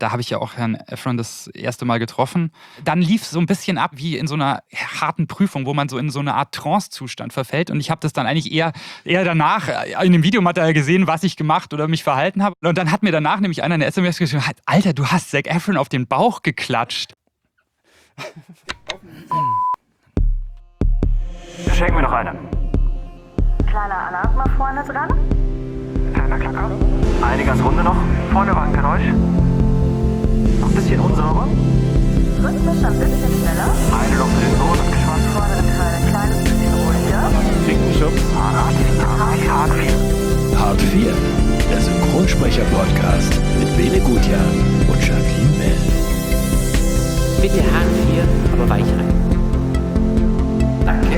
Da habe ich ja auch Herrn Efron das erste Mal getroffen. Dann lief es so ein bisschen ab wie in so einer harten Prüfung, wo man so in so eine Art Trance-Zustand verfällt. Und ich habe das dann eigentlich eher danach in dem Videomaterial gesehen, was ich gemacht oder mich verhalten habe. Und dann hat mir danach nämlich einer eine SMS geschrieben, Alter, du hast Zac Efron auf den Bauch geklatscht. Schenken wir noch eine. Kleiner Alarm mal vorne dran. Kleiner Klacker. Eine ganz runde noch. Vorne war ein Geräusch. Noch ein bisschen unsauber. Rhythmisch ein bisschen schneller. Eine noch für den Sohn und Geschmack. Vorderen Teil ein kleines bisschen ruhiger. Finkenschubs. Hart 4. Hart 4. Der Synchronsprecher-Podcast mit Bene Gutjahr und Jacqueline Bell. Bitte Hart 4, aber weich rein. Danke.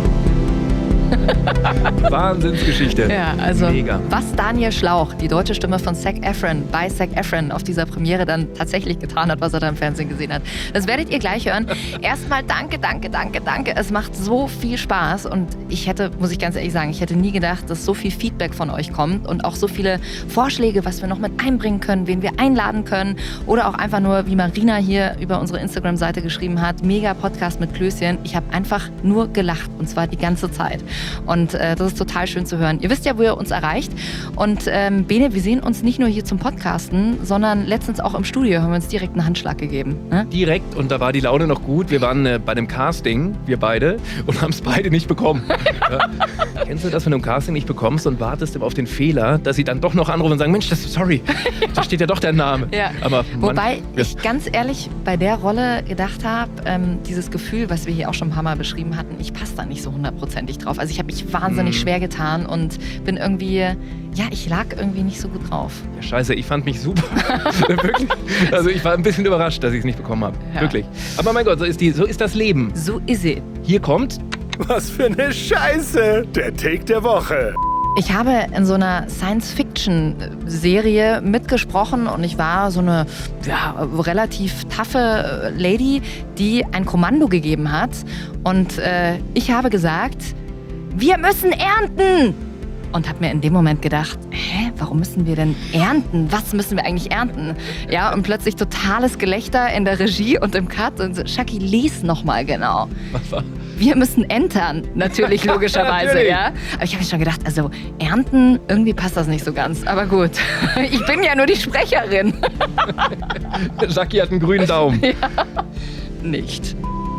Wahnsinnsgeschichte. Ja, also Mega. was Daniel Schlauch, die deutsche Stimme von Zac Efron, bei Zac Efron auf dieser Premiere dann tatsächlich getan hat, was er da im Fernsehen gesehen hat. Das werdet ihr gleich hören. Erstmal danke. Es macht so viel Spaß und muss ich ganz ehrlich sagen, ich hätte nie gedacht, dass so viel Feedback von euch kommt und auch so viele Vorschläge, was wir noch mit einbringen können, wen wir einladen können oder auch einfach nur, wie Marina hier über unsere Instagram-Seite geschrieben hat, mega Podcast mit Klößchen. Ich habe einfach nur gelacht und zwar die ganze Zeit. Und das ist total schön zu hören. Ihr wisst ja, wo ihr uns erreicht. Und Bene, wir sehen uns nicht nur hier zum Podcasten, sondern letztens auch im Studio haben wir uns direkt einen Handschlag gegeben. Ne? Direkt, und da war die Laune noch gut. Wir waren bei dem Casting, wir beide, und haben es beide nicht bekommen. Ja. Kennst du das, wenn du ein Casting nicht bekommst und wartest auf den Fehler, dass sie dann doch noch anrufen und sagen, Mensch, sorry, da steht ja doch dein Name. Ja. Aber wobei ich ganz ehrlich bei der Rolle gedacht habe, dieses Gefühl, was wir hier auch schon ein paar Mal beschrieben hatten, ich passe da nicht so 100%ig drauf. Also ich habe mich wahnsinnig schwer getan und bin irgendwie, ich lag irgendwie nicht so gut drauf. Ja, scheiße, ich fand mich super. Wirklich. Also ich war ein bisschen überrascht, dass ich es nicht bekommen habe. Ja. Wirklich. Aber mein Gott, so ist das Leben. So ist es. Hier kommt... Was für eine Scheiße! Der Take der Woche. Ich habe in so einer Science-Fiction-Serie mitgesprochen und ich war so eine relativ taffe Lady, die ein Kommando gegeben hat. Und ich habe gesagt, wir müssen ernten! Und habe mir in dem Moment gedacht, warum müssen wir denn ernten? Was müssen wir eigentlich ernten? Ja, und plötzlich totales Gelächter in der Regie und im Cut. Und so, Shaki, lies nochmal genau. Was war? Wir müssen entern, natürlich, logischerweise, Natürlich. ja. Aber ich habe mir schon gedacht, also ernten, irgendwie passt das nicht so ganz. Aber gut, ich bin ja nur die Sprecherin. Jackie hat einen grünen Daumen. Ja. Nicht.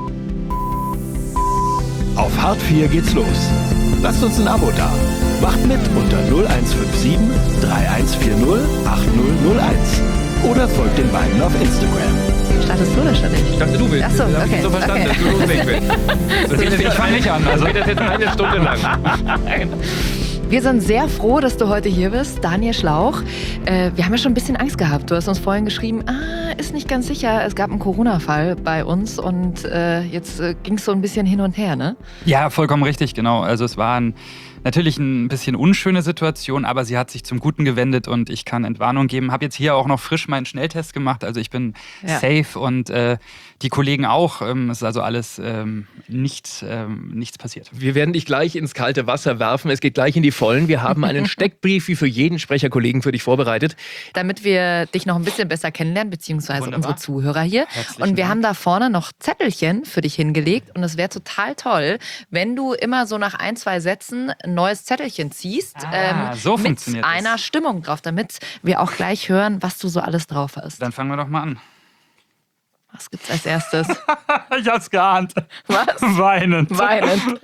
Auf Hart 4 geht's los. Lasst uns ein Abo da. Macht mit unter 0157 3140 8001. Oder folgt den beiden auf Instagram. Startest du oder starte ich? Ich dachte, du willst. Ach so, Ich hab okay, so verstanden, okay. dass du loslegen willst. Ich fange nicht an. Also geht das jetzt eine Stunde lang. Wir sind sehr froh, dass du heute hier bist, Daniel Schlauch. Wir haben ja schon ein bisschen Angst gehabt. Du hast uns vorhin geschrieben, ist nicht ganz sicher. Es gab einen Corona-Fall bei uns und jetzt ging es so ein bisschen hin und her, ne? Ja, vollkommen richtig, genau. Also es war natürlich ein bisschen unschöne Situation, aber sie hat sich zum Guten gewendet und ich kann Entwarnung geben. Habe jetzt hier auch noch frisch meinen Schnelltest gemacht, also ich bin safe und die Kollegen auch. Es ist also alles nichts passiert. Wir werden dich gleich ins kalte Wasser werfen. Es geht gleich in die Vollen. Wir haben einen Steckbrief wie für jeden Sprecherkollegen für dich vorbereitet. Damit wir dich noch ein bisschen besser kennenlernen, beziehungsweise Wunderbar. unsere Zuhörer hier. Herzlichen Und wir Dank. haben da vorne noch Zettelchen für dich hingelegt. Und es wäre total toll, wenn du immer so nach 1, 2 Sätzen ein neues Zettelchen ziehst. So mit funktioniert das. einer Stimmung drauf, damit wir auch gleich hören, was du so alles drauf hast. Dann fangen wir doch mal an. Was gibt's als erstes? Ich hab's geahnt. Was? Weinend. Weinend.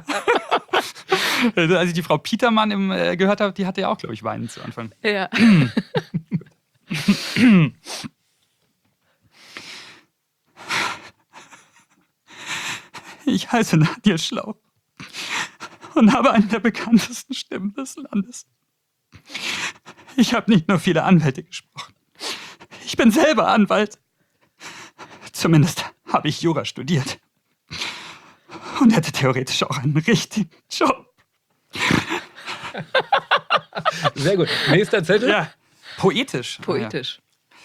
Als ich die Frau Petermann gehört habe, die hatte ja auch, glaube ich, weinend zu Anfang. Ja. Ich heiße Daniel Schlauch und habe eine der bekanntesten Stimmen des Landes. Ich habe nicht nur viele Anwälte gesprochen. Ich bin selber Anwalt. Zumindest habe ich Jura studiert. Und hätte theoretisch auch einen richtigen Job. Sehr gut. Nächster Zettel. Ja, poetisch. Poetisch.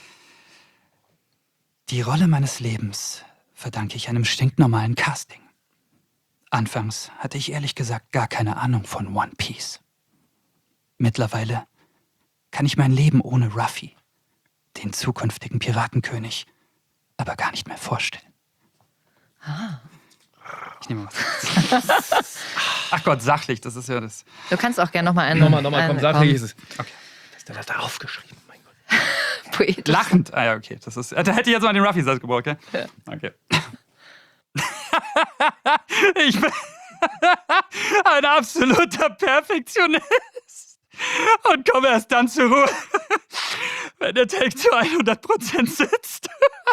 Die Rolle meines Lebens verdanke ich einem stinknormalen Casting. Anfangs hatte ich ehrlich gesagt gar keine Ahnung von One Piece. Mittlerweile kann ich mein Leben ohne Ruffy, den zukünftigen Piratenkönig aber gar nicht mehr vorstellen. Ich nehme was. Ach Gott, sachlich, das ist ja das. Du kannst auch gerne nochmal einen. Nochmal, komm, sachlich ist es. Okay. Was ist denn da aufgeschrieben? Mein Gott. Poetisch. Lachend. Ah ja, okay. Das ist, da hätte ich jetzt mal den Ruffy-Satz gebraucht, gell? Ja. Okay. Ich bin ein absoluter Perfektionist und komme erst dann zur Ruhe, wenn der Take zu 100% sitzt.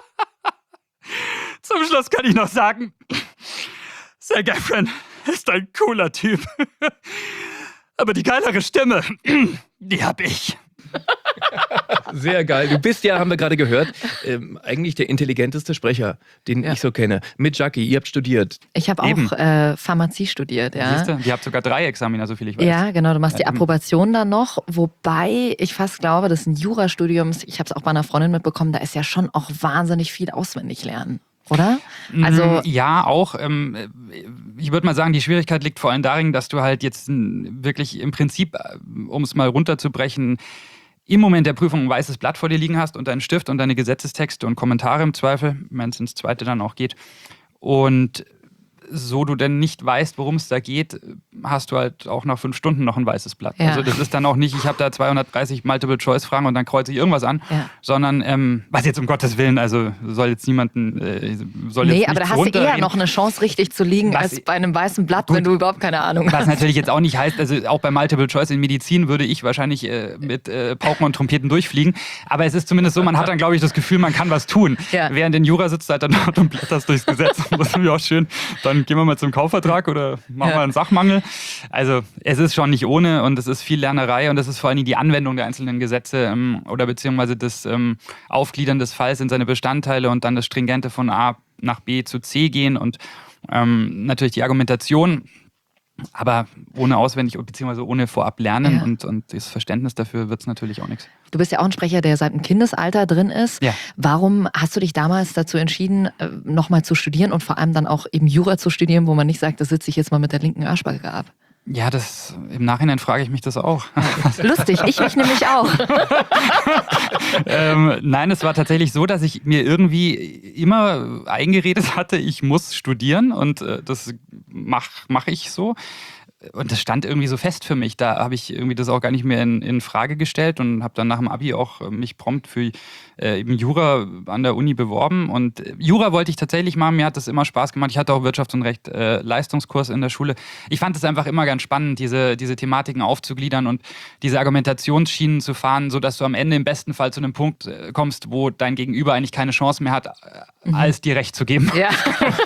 Zum Schluss kann ich noch sagen, Zac Efron ist ein cooler Typ. Aber die geilere Stimme, die hab ich. Sehr geil. Du bist ja, haben wir gerade gehört, eigentlich der intelligenteste Sprecher, den ich so kenne. Mit Jackie, ihr habt studiert. Ich habe auch Pharmazie studiert, ja. Siehst du, ihr habt sogar 3 Examina, so viel ich weiß. Ja, genau, du machst die Approbation dann noch, wobei ich fast glaube, das ist ein Jurastudium, ich habe es auch bei einer Freundin mitbekommen, da ist ja schon auch wahnsinnig viel auswendig lernen, oder? Also ja, auch. Ich würde mal sagen, die Schwierigkeit liegt vor allem darin, dass du halt jetzt wirklich im Prinzip, um es mal runterzubrechen, im Moment der Prüfung ein weißes Blatt vor dir liegen hast und einen Stift und deine Gesetzestexte und Kommentare im Zweifel, wenn es ins Zweite dann auch geht. Und so du denn nicht weißt, worum es da geht, hast du halt auch nach 5 Stunden noch ein weißes Blatt. Ja. Also das ist dann auch nicht, ich habe da 230 Multiple-Choice-Fragen und dann kreuze ich irgendwas an, sondern, was jetzt um Gottes Willen, also soll jetzt niemanden, nee, aber da hast du eher noch eine Chance, richtig zu liegen, als bei einem weißen Blatt, wenn du überhaupt keine Ahnung hast. Was natürlich jetzt auch nicht heißt, also auch bei Multiple-Choice in Medizin würde ich wahrscheinlich mit Pauken und Trompeten durchfliegen, aber es ist zumindest so, man hat dann, glaube ich, das Gefühl, man kann was tun. Ja. Während in Jura sitzt halt dann dort und blätterst durchs Gesetz. Das ist auch schön. Dann gehen wir mal zum Kaufvertrag oder machen wir einen Sachmangel. Also es ist schon nicht ohne und es ist viel Lernerei und es ist vor allem die Anwendung der einzelnen Gesetze oder beziehungsweise das Aufgliedern des Falls in seine Bestandteile und dann das Stringente von A nach B zu C gehen und natürlich die Argumentation, aber ohne auswendig beziehungsweise ohne vorab lernen und das Verständnis dafür wird es natürlich auch nichts. Du bist ja auch ein Sprecher, der seit dem Kindesalter drin ist. Ja. Warum hast du dich damals dazu entschieden, nochmal zu studieren und vor allem dann auch eben Jura zu studieren, wo man nicht sagt, da sitze ich jetzt mal mit der linken Arschbacke ab? Ja, im Nachhinein frage ich mich das auch. Lustig, ich mich nämlich auch. Nein, es war tatsächlich so, dass ich mir irgendwie immer eingeredet hatte, ich muss studieren und das mach ich so. Und das stand irgendwie so fest für mich. Da habe ich irgendwie das auch gar nicht mehr in Frage gestellt und habe dann nach dem Abi auch mich prompt für eben Jura an der Uni beworben. Und Jura wollte ich tatsächlich machen. Mir hat das immer Spaß gemacht. Ich hatte auch Wirtschafts- und Recht Leistungskurs in der Schule. Ich fand es einfach immer ganz spannend, diese Thematiken aufzugliedern und diese Argumentationsschienen zu fahren, sodass du am Ende im besten Fall zu einem Punkt kommst, wo dein Gegenüber eigentlich keine Chance mehr hat, als dir Recht zu geben. Ja.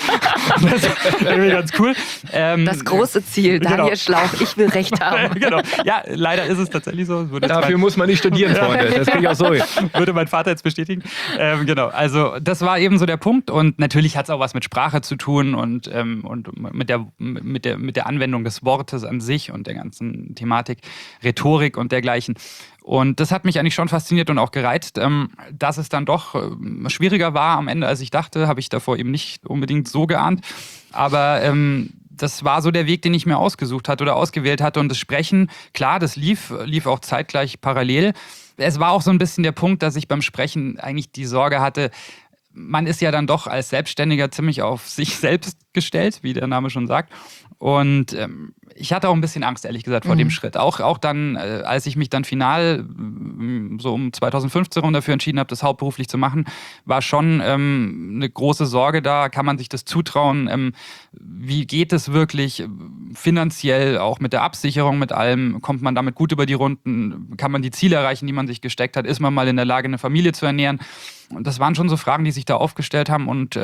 Das ist irgendwie ganz cool. Das große Ziel, Daniel Schlauch, ich will Recht haben. Genau. Ja, leider ist es tatsächlich so. Dafür muss man nicht studieren, Freunde. Das kriege ich auch so. Würde mein Vater jetzt bestätigen. Genau, also das war eben so der Punkt. Und natürlich hat es auch was mit Sprache zu tun und mit der Anwendung des Wortes an sich und der ganzen Thematik, Rhetorik und dergleichen. Und das hat mich eigentlich schon fasziniert und auch gereizt. Dass es dann doch schwieriger war am Ende, als ich dachte, habe ich davor eben nicht unbedingt so geahnt. Aber das war so der Weg, den ich mir ausgesucht hatte oder ausgewählt hatte. Und das Sprechen, klar, das lief auch zeitgleich parallel. Es war auch so ein bisschen der Punkt, dass ich beim Sprechen eigentlich die Sorge hatte, man ist ja dann doch als Selbstständiger ziemlich auf sich selbst gestellt, wie der Name schon sagt. Und ich hatte auch ein bisschen Angst, ehrlich gesagt, vor dem Schritt. Auch dann, als ich mich dann final so um 2015 rum dafür entschieden habe, das hauptberuflich zu machen, war schon eine große Sorge da. Kann man sich das zutrauen? Wie geht es wirklich finanziell, auch mit der Absicherung, mit allem? Kommt man damit gut über die Runden? Kann man die Ziele erreichen, die man sich gesteckt hat? Ist man mal in der Lage, eine Familie zu ernähren? Und das waren schon so Fragen, die sich da aufgestellt haben. Und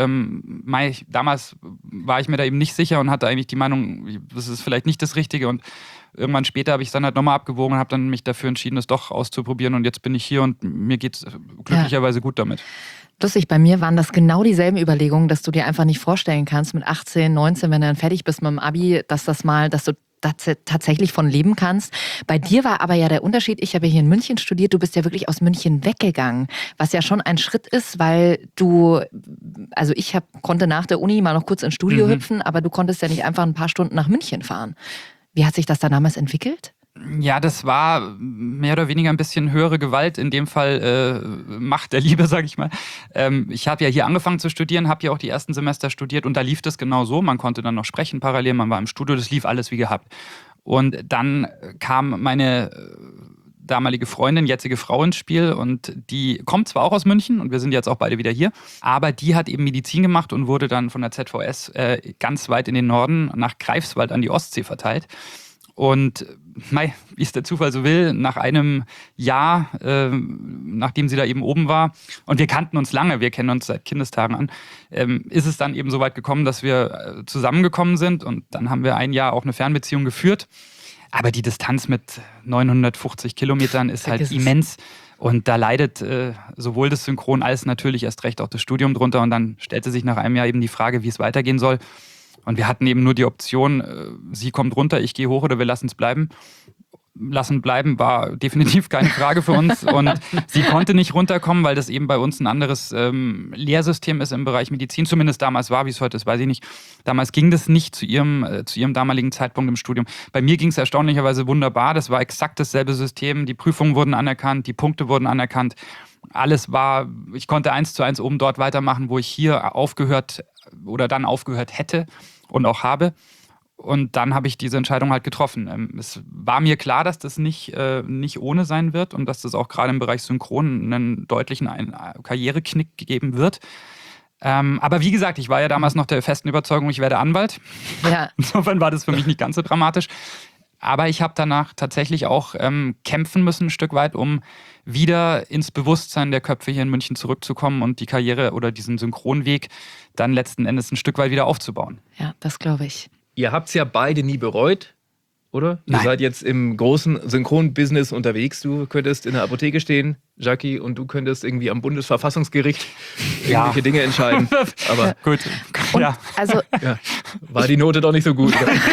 damals war ich mir da eben nicht sicher und hatte eigentlich die Meinung, das ist vielleicht nicht das Richtige. Und irgendwann später habe ich es dann halt nochmal abgewogen und habe dann mich dafür entschieden, das doch auszuprobieren. Und jetzt bin ich hier und mir geht es glücklicherweise gut damit. Lustig, bei mir waren das genau dieselben Überlegungen, dass du dir einfach nicht vorstellen kannst mit 18, 19, wenn du dann fertig bist mit dem Abi, dass du tatsächlich von leben kannst. Bei dir war aber ja der Unterschied, ich habe hier in München studiert, du bist ja wirklich aus München weggegangen, was ja schon ein Schritt ist, weil ich konnte nach der Uni mal noch kurz ins Studio hüpfen, aber du konntest ja nicht einfach ein paar Stunden nach München fahren. Wie hat sich das da damals entwickelt? Ja, das war mehr oder weniger ein bisschen höhere Gewalt, in dem Fall Macht der Liebe, sag ich mal. Ich habe ja hier angefangen zu studieren, habe ja auch die ersten Semester studiert und da lief das genau so. Man konnte dann noch sprechen parallel, man war im Studio, das lief alles wie gehabt. Und dann kam meine damalige Freundin, jetzige Frau ins Spiel und die kommt zwar auch aus München und wir sind jetzt auch beide wieder hier, aber die hat eben Medizin gemacht und wurde dann von der ZVS ganz weit in den Norden nach Greifswald an die Ostsee verteilt. Und wie es der Zufall so will, nach einem Jahr, nachdem sie da eben oben war, und wir kannten uns lange, wir kennen uns seit Kindestagen an, ist es dann eben so weit gekommen, dass wir zusammengekommen sind und dann haben wir ein Jahr auch eine Fernbeziehung geführt. Aber die Distanz mit 950 Kilometern ist halt immens und da leidet sowohl das Synchron als natürlich erst recht auch das Studium drunter und dann stellte sich nach einem Jahr eben die Frage, wie es weitergehen soll. Und wir hatten eben nur die Option, sie kommt runter, ich gehe hoch oder wir lassen es bleiben. Lassen bleiben war definitiv keine Frage für uns. Und sie konnte nicht runterkommen, weil das eben bei uns ein anderes Lehrsystem ist im Bereich Medizin. Zumindest damals war, wie es heute ist, weiß ich nicht. Damals ging das nicht zu ihrem damaligen Zeitpunkt im Studium. Bei mir ging es erstaunlicherweise wunderbar. Das war exakt dasselbe System. Die Prüfungen wurden anerkannt, die Punkte wurden anerkannt. Alles war, ich konnte 1:1 oben dort weitermachen, wo ich hier aufgehört hätte und auch habe. Und dann habe ich diese Entscheidung halt getroffen. Es war mir klar, dass das nicht ohne sein wird und dass das auch gerade im Bereich Synchron einen deutlichen Karriereknick geben wird. Aber wie gesagt, ich war ja damals noch der festen Überzeugung, ich werde Anwalt. Ja. Insofern war das für mich nicht ganz so dramatisch. Aber ich habe danach tatsächlich auch kämpfen müssen, ein Stück weit, um wieder ins Bewusstsein der Köpfe hier in München zurückzukommen und die Karriere oder diesen Synchronweg dann letzten Endes ein Stück weit wieder aufzubauen. Ja, das glaube ich. Ihr habt es ja beide nie bereut, oder? Nein. Ihr seid jetzt im großen Synchron-Business unterwegs. Du könntest in der Apotheke stehen, Jackie, und du könntest irgendwie am Bundesverfassungsgericht irgendwelche Dinge entscheiden. Aber Gut, ja. Also ja, war die Note doch nicht so gut.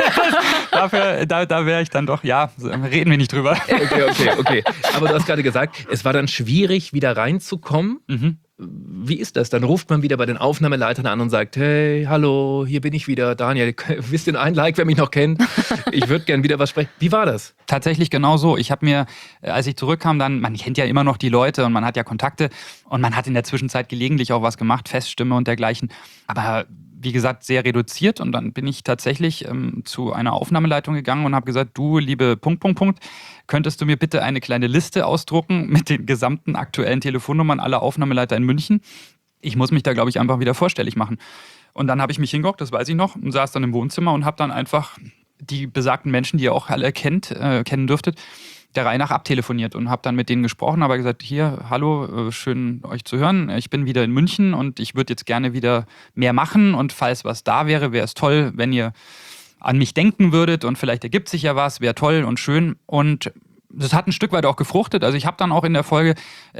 Da wäre ich dann doch, reden wir nicht drüber. Okay. Aber du hast gerade gesagt, es war dann schwierig, wieder reinzukommen. Mhm. Wie ist das? Dann ruft man wieder bei den Aufnahmeleitern an und sagt, hey, hallo, hier bin ich wieder. Daniel, wisst ihr ein Like, wer mich noch kennt? Ich würde gern wieder was sprechen. Wie war das? Tatsächlich genau so. Ich habe mir, als ich zurückkam, man kennt ja immer noch die Leute und man hat ja Kontakte und man hat in der Zwischenzeit gelegentlich auch was gemacht, Feststimme und dergleichen. Aber wie gesagt, sehr reduziert und dann bin ich tatsächlich zu einer Aufnahmeleitung gegangen und habe gesagt, du, liebe ... könntest du mir bitte eine kleine Liste ausdrucken mit den gesamten aktuellen Telefonnummern aller Aufnahmeleiter in München? Ich muss mich da, glaube ich, einfach wieder vorstellig machen. Und dann habe ich mich hingehockt, das weiß ich noch, und saß dann im Wohnzimmer und habe dann einfach die besagten Menschen, die ihr auch alle kennen dürftet, der Reihe nach abtelefoniert und habe dann mit denen gesprochen, aber gesagt, hier, hallo, schön euch zu hören, ich bin wieder in München und ich würde jetzt gerne wieder mehr machen und falls was da wäre, wäre es toll, wenn ihr an mich denken würdet und vielleicht ergibt sich ja was, wäre toll und schön und das hat ein Stück weit auch gefruchtet, also ich habe dann auch in der Folge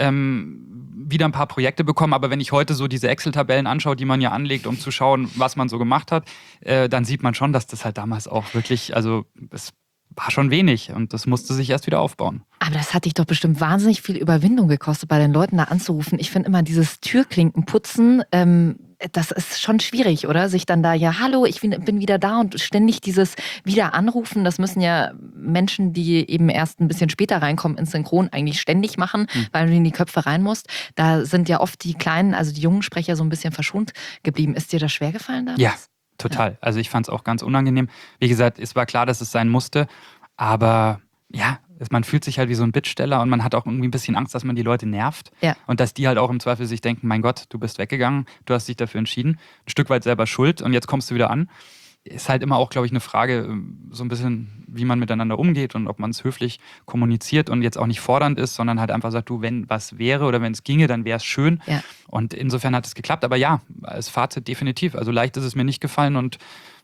wieder ein paar Projekte bekommen, aber wenn ich heute so diese Excel-Tabellen anschaue, die man ja anlegt, um zu schauen, was man so gemacht hat, dann sieht man schon, dass das halt damals auch wirklich, also es war schon wenig und das musste sich erst wieder aufbauen. Aber das hat dich doch bestimmt wahnsinnig viel Überwindung gekostet, bei den Leuten da anzurufen. Ich finde immer dieses Türklinkenputzen, das ist schon schwierig, oder? Sich dann da, ja, hallo, ich bin wieder da und ständig dieses wieder anrufen, das müssen ja Menschen, die eben erst ein bisschen später reinkommen ins Synchron, eigentlich ständig machen, weil du in die Köpfe rein musst. Da sind ja oft die kleinen, also die jungen Sprecher so ein bisschen verschont geblieben. Ist dir das schwer gefallen damals? Ja. Total. Also ich fand es auch ganz unangenehm. Wie gesagt, es war klar, dass es sein musste. Aber ja, man fühlt sich halt wie so ein Bittsteller und man hat auch irgendwie ein bisschen Angst, dass man die Leute nervt. Ja. Und dass die halt auch im Zweifel sich denken, mein Gott, du bist weggegangen, du hast dich dafür entschieden. Ein Stück weit selber schuld und jetzt kommst du wieder an. Ist halt immer auch, glaube ich, eine Frage, so ein bisschen, wie man miteinander umgeht und ob man es höflich kommuniziert und jetzt auch nicht fordernd ist, sondern halt einfach sagt, du, wenn was wäre oder wenn es ginge, dann wäre es schön. Ja. Und insofern hat es geklappt. Aber ja, als Fazit definitiv. Also leicht ist es mir nicht gefallen und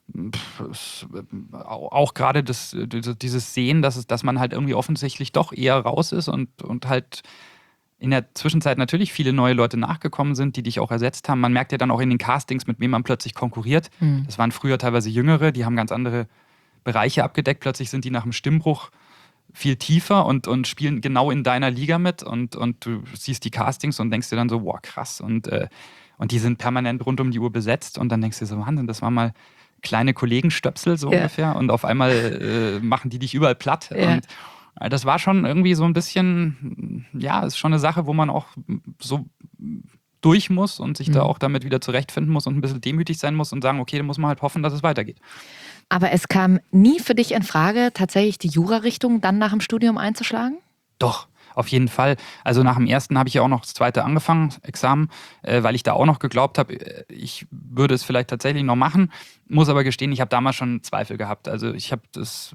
auch gerade dieses Sehen, dass man halt irgendwie offensichtlich doch eher raus ist und halt in der Zwischenzeit natürlich viele neue Leute nachgekommen sind, die dich auch ersetzt haben. Man merkt ja dann auch in den Castings, mit wem man plötzlich konkurriert. Mhm. Das waren früher teilweise Jüngere, die haben ganz andere Bereiche abgedeckt. Plötzlich sind die nach dem Stimmbruch viel tiefer und spielen genau in deiner Liga mit. Und du siehst die Castings und denkst dir dann so, wow, krass. Und die sind permanent rund um die Uhr besetzt. Und dann denkst du dir so, Wahnsinn, das war mal kleine Kollegenstöpsel so ungefähr und auf einmal machen die dich überall platt. Ja. Und das war schon irgendwie so ein bisschen, ist schon eine Sache, wo man auch so durch muss und sich da auch damit wieder zurechtfinden muss und ein bisschen demütig sein muss und sagen, okay, dann muss man halt hoffen, dass es weitergeht. Aber es kam nie für dich in Frage, tatsächlich die Jura-Richtung dann nach dem Studium einzuschlagen? Doch, auf jeden Fall. Also nach dem ersten habe ich ja auch noch das zweite angefangen, Examen, weil ich da auch noch geglaubt habe, ich würde es vielleicht tatsächlich noch machen, muss aber gestehen, ich habe damals schon Zweifel gehabt. Also ich habe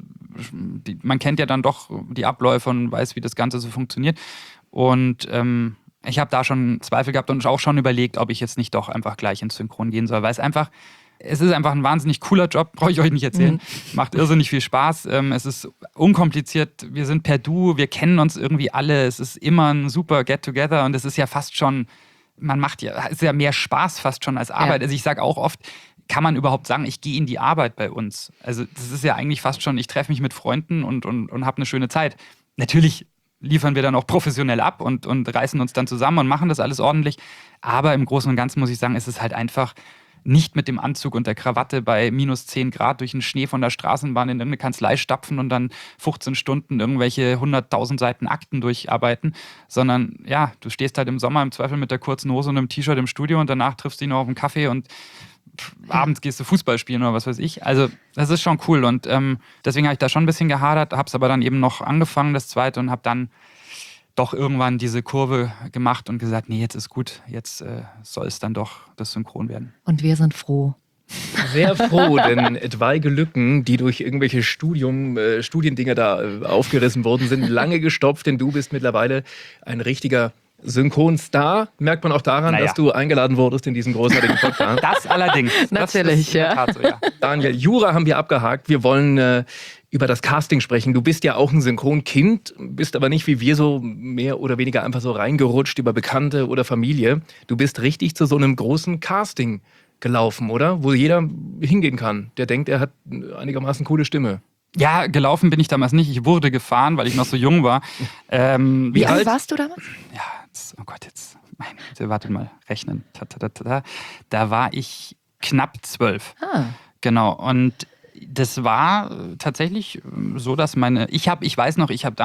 man kennt ja dann doch die Abläufe und weiß, wie das Ganze so funktioniert. Und ich habe da schon Zweifel gehabt und auch schon überlegt, ob ich jetzt nicht doch einfach gleich ins Synchron gehen soll, weil es ist einfach ein wahnsinnig cooler Job, brauche ich euch nicht erzählen. Macht irrsinnig viel Spaß. Es ist unkompliziert. Wir sind per Du, wir kennen uns irgendwie alle. Es ist immer ein super Get-Together und es ist ja fast schon, es ist ja mehr Spaß fast schon als Arbeit. Ja. Also ich sage auch oft, kann man überhaupt sagen, ich gehe in die Arbeit bei uns? Also das ist ja eigentlich fast schon, ich treffe mich mit Freunden und habe eine schöne Zeit. Natürlich liefern wir dann auch professionell ab und reißen uns dann zusammen und machen das alles ordentlich. Aber im Großen und Ganzen muss ich sagen, ist es halt einfach nicht mit dem Anzug und der Krawatte bei minus 10 Grad durch den Schnee von der Straßenbahn in irgendeine Kanzlei stapfen und dann 15 Stunden irgendwelche 100.000 Seiten Akten durcharbeiten, sondern ja, du stehst halt im Sommer im Zweifel mit der kurzen Hose und einem T-Shirt im Studio und danach triffst du dich noch auf einen Kaffee und abends gehst du Fußball spielen oder was weiß ich. Also das ist schon cool und deswegen habe ich da schon ein bisschen gehadert, habe es aber dann eben noch angefangen, das zweite, und habe dann doch irgendwann diese Kurve gemacht und gesagt, nee, jetzt ist gut, jetzt soll es dann doch das Synchron werden. Und wir sind froh. Sehr froh, denn etwaige Lücken, die durch irgendwelche Studiendinge da aufgerissen worden sind, lange gestopft, denn du bist mittlerweile ein richtiger Synchronstar. Merkt man auch daran, dass du eingeladen wurdest in diesen großartigen Podcast. Das allerdings. Natürlich, das ist in der Tat so, ja. Daniel, Jura haben wir abgehakt. Wir wollen über das Casting sprechen. Du bist ja auch ein Synchronkind, bist aber nicht wie wir so mehr oder weniger einfach so reingerutscht über Bekannte oder Familie. Du bist richtig zu so einem großen Casting gelaufen, oder? Wo jeder hingehen kann, der denkt, er hat einigermaßen coole Stimme. Ja, gelaufen bin ich damals nicht. Ich wurde gefahren, weil ich noch so jung war. Wie alt warst du damals? Ja, oh Gott, jetzt. Meine Güte, wartet mal, rechnen. Da war ich knapp 12. Genau, und das war tatsächlich so, dass ich hatte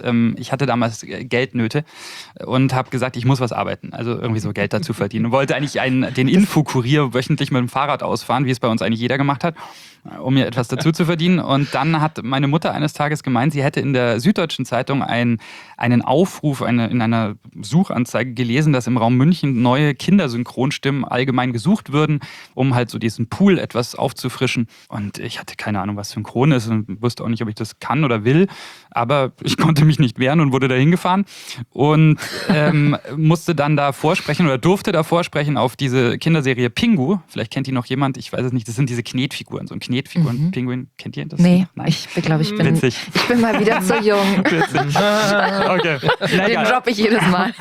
damals Geldnöte und habe gesagt, ich muss was arbeiten, also irgendwie so Geld dazu verdienen. Und wollte eigentlich den Infokurier wöchentlich mit dem Fahrrad ausfahren, wie es bei uns eigentlich jeder gemacht hat, um mir etwas dazu zu verdienen. Und dann hat meine Mutter eines Tages gemeint, sie hätte in der Süddeutschen Zeitung einen Aufruf in einer Suchanzeige gelesen, dass im Raum München neue Kindersynchronstimmen allgemein gesucht würden, um halt so diesen Pool etwas aufzufrischen. Und ich hatte keine Ahnung, was Synchron ist und wusste auch nicht, ob ich das kann oder will. Aber ich konnte mich nicht wehren und wurde da hingefahren und musste dann da vorsprechen oder durfte da vorsprechen auf diese Kinderserie Pingu. Vielleicht kennt die noch jemand, ich weiß es nicht. Das sind diese Knetfiguren, so ein Knetfiguren-Pinguin. Kennt ihr das? Nee, Nein? ich glaube, ich bin mal wieder zu jung. Witzig. Okay. Na, Den egal. droppe ich jedes Mal.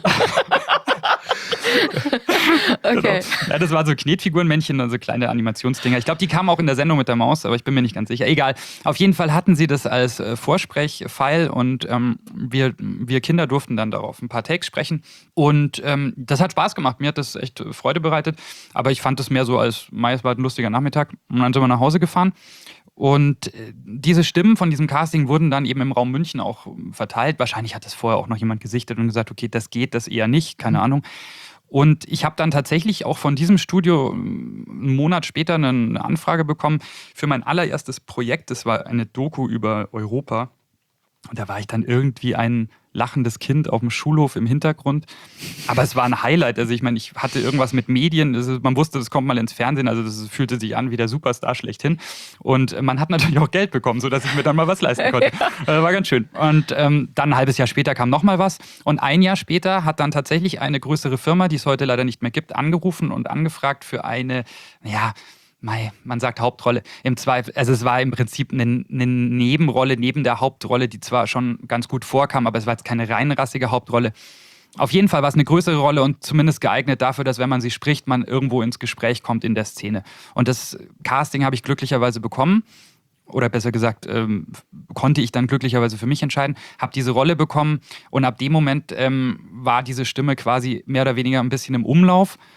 Okay. Ja, das waren so Knetfigurenmännchen und so kleine Animationsdinger. Ich glaube, die kamen auch in der Sendung mit der Maus, aber ich bin mir nicht ganz sicher. Egal. Auf jeden Fall hatten sie das als Vorsprech-File und wir Kinder durften dann darauf ein paar Takes sprechen. Und das hat Spaß gemacht. Mir hat das echt Freude bereitet. Aber ich fand das mehr so es war ein lustiger Nachmittag. Und dann sind wir nach Hause gefahren. Und diese Stimmen von diesem Casting wurden dann eben im Raum München auch verteilt. Wahrscheinlich hat das vorher auch noch jemand gesichtet und gesagt, okay, das geht, das eher nicht, keine Ahnung. Und ich habe dann tatsächlich auch von diesem Studio einen Monat später eine Anfrage bekommen für mein allererstes Projekt. Das war eine Doku über Europa. Und da war ich dann irgendwie ein lachendes Kind auf dem Schulhof im Hintergrund. Aber es war ein Highlight. Also ich meine, ich hatte irgendwas mit Medien. Man wusste, das kommt mal ins Fernsehen. Also das fühlte sich an wie der Superstar schlechthin. Und man hat natürlich auch Geld bekommen, sodass ich mir dann mal was leisten konnte. War ganz schön. Und dann ein halbes Jahr später kam noch mal was. Und ein Jahr später hat dann tatsächlich eine größere Firma, die es heute leider nicht mehr gibt, angerufen und angefragt für eine, man sagt Hauptrolle. Im Zweifel, also es war im Prinzip eine Nebenrolle neben der Hauptrolle, die zwar schon ganz gut vorkam, aber es war jetzt keine reinrassige Hauptrolle. Auf jeden Fall war es eine größere Rolle und zumindest geeignet dafür, dass, wenn man sie spricht, man irgendwo ins Gespräch kommt in der Szene. Und das Casting habe ich glücklicherweise bekommen. Oder besser gesagt, konnte ich dann glücklicherweise für mich entscheiden, habe diese Rolle bekommen und ab dem Moment war diese Stimme quasi mehr oder weniger ein bisschen im Umlauf.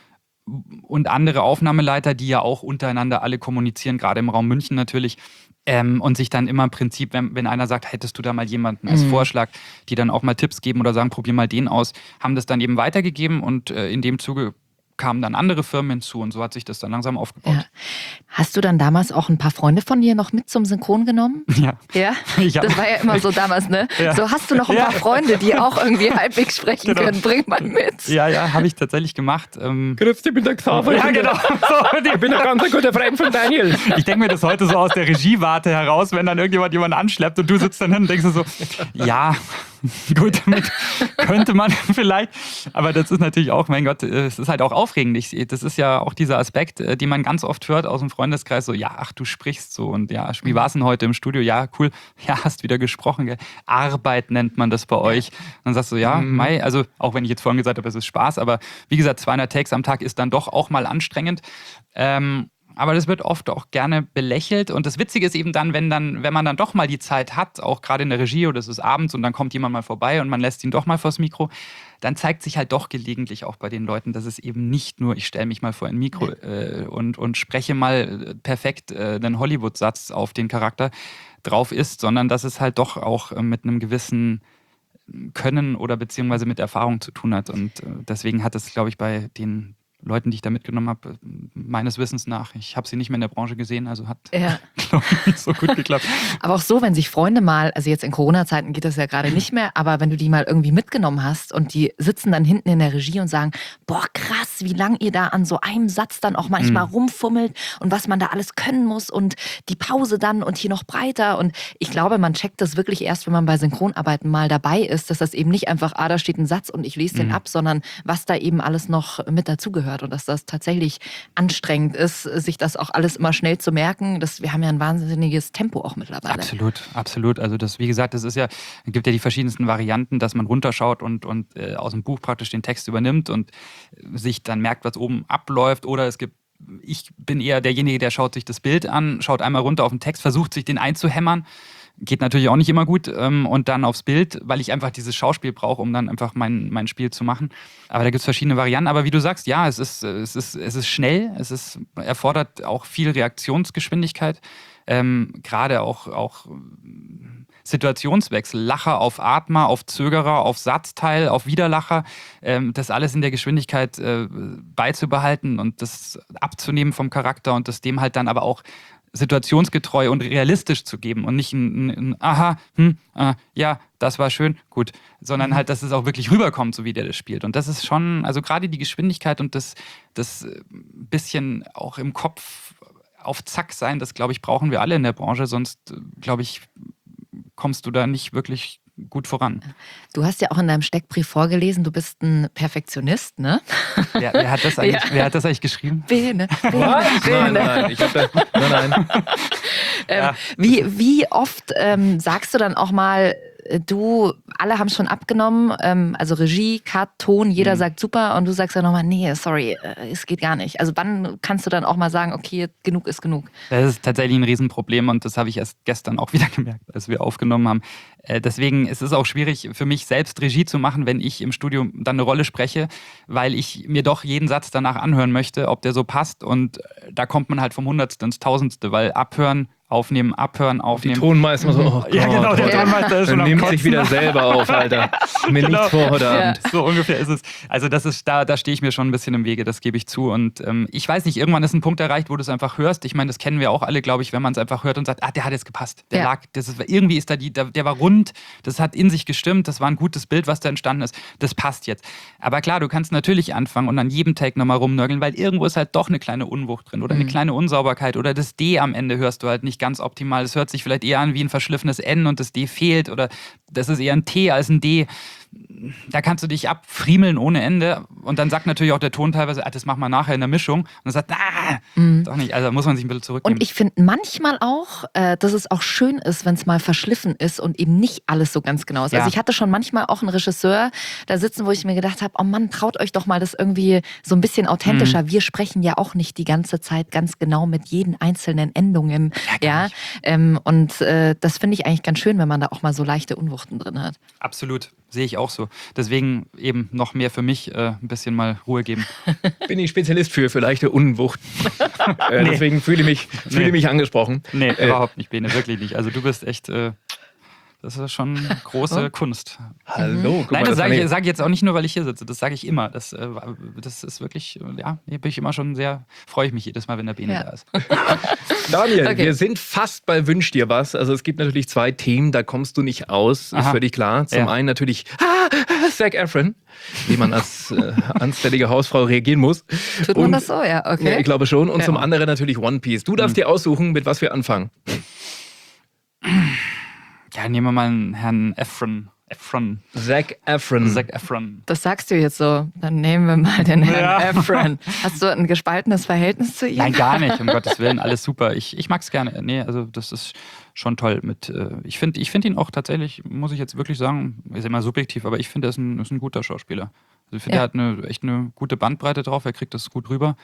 und andere Aufnahmeleiter, die ja auch untereinander alle kommunizieren, gerade im Raum München natürlich. Und sich dann immer im Prinzip, wenn einer sagt, hättest du da mal jemanden als Vorschlag, die dann auch mal Tipps geben oder sagen, probier mal den aus, haben das dann eben weitergegeben und in dem Zuge kamen dann andere Firmen hinzu und so hat sich das dann langsam aufgebaut. Ja. Hast du dann damals auch ein paar Freunde von dir noch mit zum Synchron genommen? Ja. Ja? Ja. Das war ja immer so damals, ne? Ja. So, hast du noch ein paar Freunde, die auch irgendwie halbwegs sprechen können? Bring mal mit. Ja, habe ich tatsächlich gemacht. Grüß dich, ich bin der Xaver. Ja, genau. Ich bin ein ganz guter Freund von Daniel. Ich denke mir das heute so aus der Regiewarte heraus, wenn dann irgendjemand jemanden anschleppt und du sitzt dann hin und denkst dir so, ja, gut, damit könnte man vielleicht, aber das ist natürlich auch, mein Gott, es ist halt auch aufregend. Das ist ja auch dieser Aspekt, den man ganz oft hört aus dem Freundeskreis, so, ja, ach, du sprichst so und ja, wie war es denn heute im Studio? Ja, cool, ja, hast wieder gesprochen, gell? Arbeit nennt man das bei euch. Dann sagst du, ja, Mai, also auch wenn ich jetzt vorhin gesagt habe, es ist Spaß, aber wie gesagt, 200 Takes am Tag ist dann doch auch mal anstrengend. Aber das wird oft auch gerne belächelt. Und das Witzige ist eben dann, wenn man dann doch mal die Zeit hat, auch gerade in der Regie oder es ist abends und dann kommt jemand mal vorbei und man lässt ihn doch mal vors Mikro, dann zeigt sich halt doch gelegentlich auch bei den Leuten, dass es eben nicht nur, ich stelle mich mal vor ein Mikro und spreche mal perfekt einen Hollywood-Satz auf den Charakter drauf ist, sondern dass es halt doch auch mit einem gewissen Können oder beziehungsweise mit Erfahrung zu tun hat. Und deswegen hat es, glaube ich, bei den Leuten, die ich da mitgenommen habe, meines Wissens nach. Ich habe sie nicht mehr in der Branche gesehen, also hat, glaube ich, nicht so gut geklappt. Aber auch so, wenn sich Freunde mal, also jetzt in Corona-Zeiten geht das ja gerade nicht mehr, aber wenn du die mal irgendwie mitgenommen hast und die sitzen dann hinten in der Regie und sagen, boah, krass, wie lang ihr da an so einem Satz dann auch manchmal rumfummelt und was man da alles können muss und die Pause dann und hier noch breiter. Und ich glaube, man checkt das wirklich erst, wenn man bei Synchronarbeiten mal dabei ist, dass das eben nicht einfach, da steht ein Satz und ich lese den ab, sondern was da eben alles noch mit dazugehört. Und dass das tatsächlich anstrengend ist, sich das auch alles immer schnell zu merken. Wir haben ja ein wahnsinniges Tempo auch mittlerweile. Absolut. Also das, wie gesagt, es gibt ja die verschiedensten Varianten, dass man runterschaut und aus dem Buch praktisch den Text übernimmt und sich dann merkt, was oben abläuft. Oder ich bin eher derjenige, der schaut sich das Bild an, schaut einmal runter auf den Text, versucht sich den einzuhämmern. Geht natürlich auch nicht immer gut und dann aufs Bild, weil ich einfach dieses Schauspiel brauche, um dann einfach mein Spiel zu machen. Aber da gibt es verschiedene Varianten. Aber wie du sagst, ja, es ist schnell, erfordert auch viel Reaktionsgeschwindigkeit. Gerade auch Situationswechsel, Lacher auf Atmer, auf Zögerer, auf Satzteil, auf Widerlacher, das alles in der Geschwindigkeit beizubehalten und das abzunehmen vom Charakter und das dem halt dann aber auch situationsgetreu und realistisch zu geben und nicht ein Aha, ja, das war schön, gut, sondern halt, dass es auch wirklich rüberkommt, so wie der das spielt. Und das ist schon, also gerade die Geschwindigkeit und das bisschen auch im Kopf auf Zack sein, das, glaube ich, brauchen wir alle in der Branche, sonst, glaube ich, kommst du da nicht wirklich gut voran. Du hast ja auch in deinem Steckbrief vorgelesen, du bist ein Perfektionist, ne? Wer hat das eigentlich geschrieben? Bene. Nein. Nein. Wie oft sagst du dann auch mal, alle haben schon abgenommen, also Regie, Cut, Ton, jeder sagt super und du sagst dann nochmal, nee, sorry, es geht gar nicht. Also wann kannst du dann auch mal sagen, okay, genug ist genug? Das ist tatsächlich ein Riesenproblem und das habe ich erst gestern auch wieder gemerkt, als wir aufgenommen haben. Deswegen ist es auch schwierig für mich selbst Regie zu machen, wenn ich im Studio dann eine Rolle spreche, weil ich mir doch jeden Satz danach anhören möchte, ob der so passt und da kommt man halt vom Hundertste ins Tausendste, weil aufnehmen. Die Tonmeister so, oh Gott, ja genau, der Tonmeister ist schon am nimmt Kotzen. sich wieder selber auf, Alter. Mir nichts vor heute Abend. So ungefähr ist es. Also das ist, da stehe ich mir schon ein bisschen im Wege, das gebe ich zu. Und ich weiß nicht, irgendwann ist ein Punkt erreicht, wo du es einfach hörst. Ich meine, das kennen wir auch alle, glaube ich, wenn man es einfach hört und sagt, der hat jetzt gepasst. Irgendwie ist der war rund, das hat in sich gestimmt, das war ein gutes Bild, was da entstanden ist. Das passt jetzt. Aber klar, du kannst natürlich anfangen und an jedem Take nochmal rumnörgeln, weil irgendwo ist halt doch eine kleine Unwucht drin oder eine kleine Unsauberkeit oder das D am Ende hörst du halt nicht ganz optimal. Es hört sich vielleicht eher an wie ein verschliffenes N und das D fehlt oder das ist eher ein T als ein D. Da kannst du dich abfriemeln ohne Ende und dann sagt natürlich auch der Ton teilweise, das machen wir nachher in der Mischung und dann sagt, doch nicht, also muss man sich ein bisschen zurücknehmen. Und ich finde manchmal auch, dass es auch schön ist, wenn es mal verschliffen ist und eben nicht alles so ganz genau ist. Ja. Also ich hatte schon manchmal auch einen Regisseur da sitzen, wo ich mir gedacht habe, oh Mann, traut euch doch mal das irgendwie so ein bisschen authentischer. Wir sprechen ja auch nicht die ganze Zeit ganz genau mit jeden einzelnen Endungen. Ja? Und das finde ich eigentlich ganz schön, wenn man da auch mal so leichte Unwucht Unwuchten drin hat. Absolut, sehe ich auch so. Deswegen eben noch mehr für mich ein bisschen mal Ruhe geben. Bin ich Spezialist für leichte Unwucht. Deswegen fühle mich angesprochen. Nee, überhaupt nicht, Bene, wirklich nicht. Also du bist echt, das ist schon große Kunst. Hallo, guck Nein, mal, das war sage nicht- ich jetzt auch nicht nur, weil ich hier sitze. Das sage ich immer. Das ist wirklich, ja, hier bin ich immer schon sehr, freue ich mich jedes Mal, wenn der Bene Ja. da ist. Daniel, Okay. wir sind fast bei Wünsch dir was. Also es gibt natürlich 2 Themen, da kommst du nicht aus, ist Aha. völlig klar. Zum Ja. einen natürlich Zac Efron, wie man als anständige Hausfrau reagieren muss. Tut man Und- das so? Ja, Ja, okay. ich glaube schon. Und Ja. zum anderen natürlich One Piece. Du darfst dir aussuchen, mit was wir anfangen. Ja, nehmen wir mal einen Herrn Efron. Zac Efron. Zac Efron. Das sagst du jetzt so. Dann nehmen wir mal den Herrn Ja. Efron. Hast du ein gespaltenes Verhältnis zu ihm? Nein, gar nicht, um Gottes Willen, alles super. Ich mag es gerne. Nee, also das ist schon toll. Ich find ihn auch tatsächlich, muss ich jetzt wirklich sagen, ist immer subjektiv, aber ich finde, er ist ein guter Schauspieler. Also ich finde, Ja. er hat echt eine gute Bandbreite drauf, er kriegt das gut rüber.